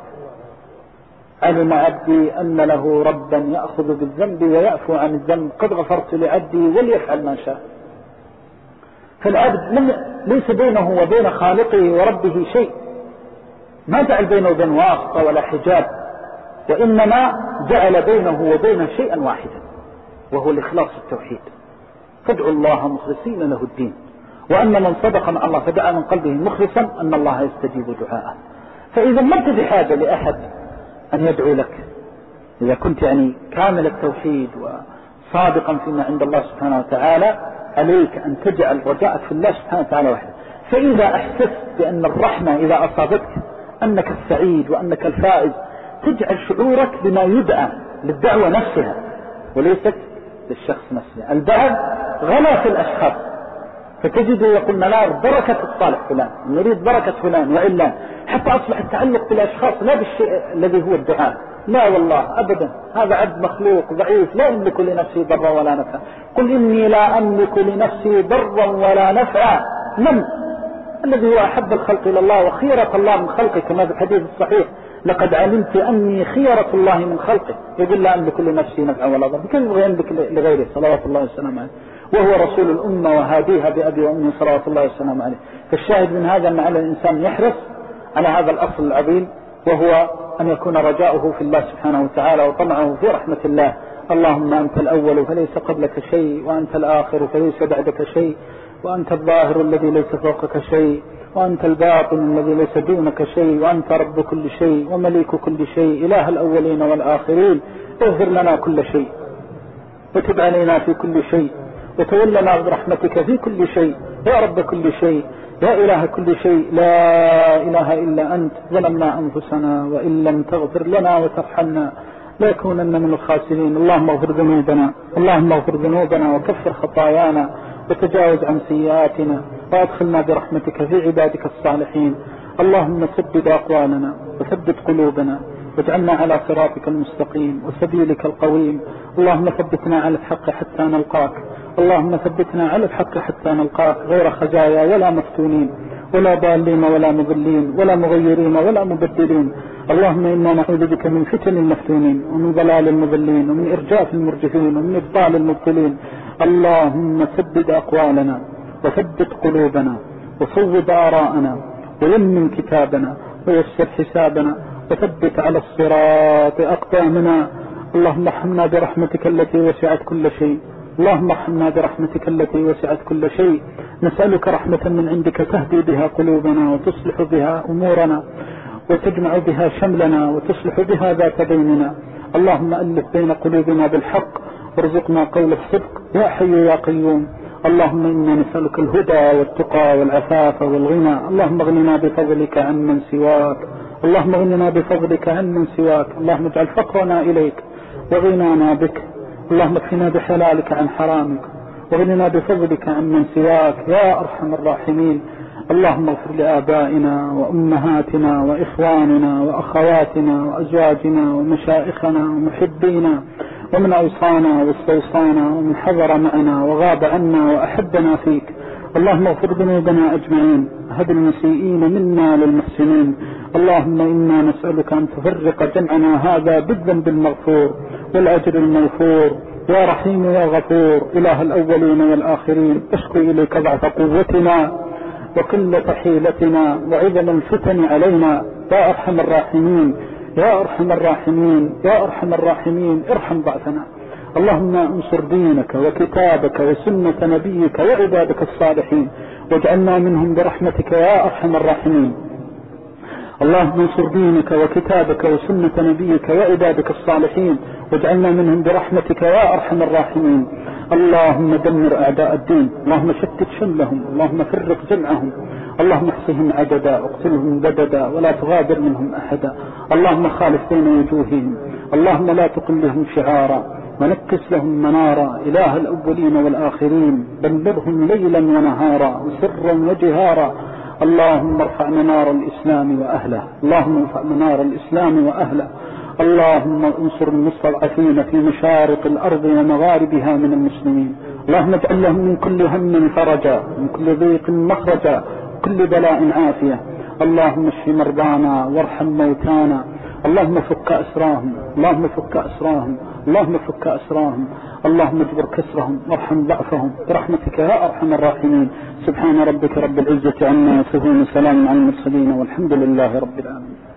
علم عبدي أن له ربا يأخذ بالذنب ويعفو عن الذنب، قد غفرت لعبدي وليفعل ما شاء. فالعبد لم ليس بينه وبين خالقه وربه شيء، ما جعل بينه وبين واسطة ولا حجاب، وإنما جعل بينه وبين شيئا واحدا، وهو الإخلاص التوحيد. فادعوا الله مخلصين له الدين، وأن من صدق مع الله فدعا من قلبه مخلصا أن الله يستجيب دعاءه. فإذا ما انت بحاجة لأحد أن يدعو لك، إذا كنت يعني كامل التوحيد وصادقا فيما عند الله سبحانه وتعالى، عليك أن تجعل رجاءك في الله سبحانه وتعالى وحده. فإذا أحسست بأن الرحمة إذا أصابتك أنك السعيد وأنك الفائز، تجعل شعورك بما يدعى للدعوة نفسها وليست للشخص نفسه. البعض غلا في الأشخاص، فتجده يقول ننال بركة الصالح فلان، نريد بركة فلان وإلا، حتى أصبح التعلق بالأشخاص لا بالشيء الذي هو الدعاء. لا والله أبدا، هذا عبد مخلوق ضعيف لا يملك لنفسه ضرا ولا نفعا. قل إني لا أملك لنفسي ضرا ولا نفعا. من الذي هو أحب الخلق إلى الله وخيرة الله من خلقه، كما في الحديث الصحيح لقد علمت أني خيرة الله من خلقه، يقول لا أملك لنفسي نفعا ولا ضرا، كيف يبغى يملك لغيره صلوات الله وسلامه عليه، وهو رسول الأمة وهاديها بأبي وأمي صلوات الله وسلامه عليه. فالشاهد من هذا أن على الإنسان يحرص على هذا الأصل العظيم، وهو أن يكون رجاؤه في الله سبحانه وتعالى وطمعه في رحمة الله. اللهم أنت الأول فليس قبلك شيء، وأنت الآخر فليس بعدك شيء، وأنت الظاهر الذي ليس فوقك شيء، وأنت الباطن الذي ليس دونك شيء، وأنت رب كل شيء ومليك كل شيء، إله الأولين والآخرين. اغفر لنا كل شيء، وتب علينا في كل شيء، وتولنا برحمتك في كل شيء، يا رب كل شيء، يا إله كل شيء، لا إله إلا أنت. ظلمنا أنفسنا وإن لم تغفر لنا وترحمنا ليكونن من الخاسرين. اللهم اغفر ذنوبنا، اللهم اغفر ذنوبنا وكفر خطايانا وتجاوز عن سيئاتنا، وأدخلنا برحمتك في عبادك الصالحين. اللهم سدد أقوالنا وثبت قلوبنا، واجعلنا على صراطك المستقيم وسبيلك القويم. اللهم ثبتنا على الحق حتى نلقاك، اللهم ثبتنا على الحق حتى نلقاك، غير خزايا ولا مفتونين ولا ضالين ولا مضلين ولا مغيرين ولا مبدلين. اللهم إنا نعوذ بك من فتن المفتونين، ومن ضلال المضلين، ومن إرجاف المرجفين، ومن إبطال المبطلين. اللهم سدد أقوالنا وثبت قلوبنا وصوب آراءنا ويمن كتابنا ويسر حسابنا وثبت على الصراط أقدامنا. اللهم ارحمنا برحمتك التي وسعت كل شيء، اللهم ارحمنا برحمتك التي وسعت كل شيء. نسألك رحمة من عندك تهدي بها قلوبنا وتصلح بها أمورنا وتجمع بها شملنا وتصلح بها ذات بيننا. اللهم ألف بين قلوبنا بالحق وارزقنا قول الصدق يا حي يا قيوم. اللهم إنا نسألك الهدى والتقى والعفاف والغنى. اللهم اغننا بفضلك عن من سواك، اللهم اغننا بفضلك عن من سواك. اللهم اجعل فقرنا إليك وغنانا بك. اللهم اكفنا بحلالك عن حرامك واغننا بفضلك عن من سواك يا أرحم الراحمين. اللهم اغفر لآبائنا وأمهاتنا وإخواننا وأخواتنا وأزواجنا ومشائخنا ومحبينا، ومن أوصانا واستوصانا، ومن حضر معنا وغاب عنا وأحبنا فيك. اللهم اغفر ذنوبنا أجمعين، هب المسيئين منا للمحسنين. اللهم إنا نسألك أن تفرق جمعنا هذا بالذنب المغفور والأجر المغفور. يا رحيم يا غفور، إله الأولين والآخرين، أشكو إليك ضعف قوتنا وقلة حيلتنا وعظم الفتن علينا يا أرحم الراحمين، يا أرحم الراحمين، يا أرحم الراحمين، ارحم ضعفنا. اللهم انصر دينك وكتابك وسنة نبيك وعبادك الصالحين، واجعلنا منهم برحمتك يا أرحم الراحمين. اللهم انصر دينك وكتابك وسنة نبيك وعبادك الصالحين، واجعلنا منهم برحمتك يا أرحم الراحمين. اللهم دمر أعداء الدين، اللهم شتت شملهم، اللهم فرق جمعهم، اللهم احصهم عددا، اقتلهم بددا، ولا تغادر منهم أحدا. اللهم خالف بين وجوههم، اللهم لا تقل لهم شعارا ونكس لهم منارا. إله الأولين والآخرين، دمرهم ليلا ونهارا وسرا وجهارا. اللهم ارفع منار الإسلام وأهله، اللهم ارفع منار الإسلام وأهله. اللهم انصر المستضعفين في مشارق الأرض ومغاربها من المسلمين. اللهم اجعل لهم من كل هم فرجا، من كل ضيق مخرجا، كل بلاء عافية. اللهم اشف مرضانا وارحم موتانا. اللهم فك أسراهم، اللهم فك أسراهم، اللهم فك أسراهم. اللهم اجبر كسرهم وارحم ضعفهم برحمتك يا أرحم الراحمين. سبحان ربك رب العزة عما يصفون، وسلام على المرسلين، والحمد لله رب العالمين.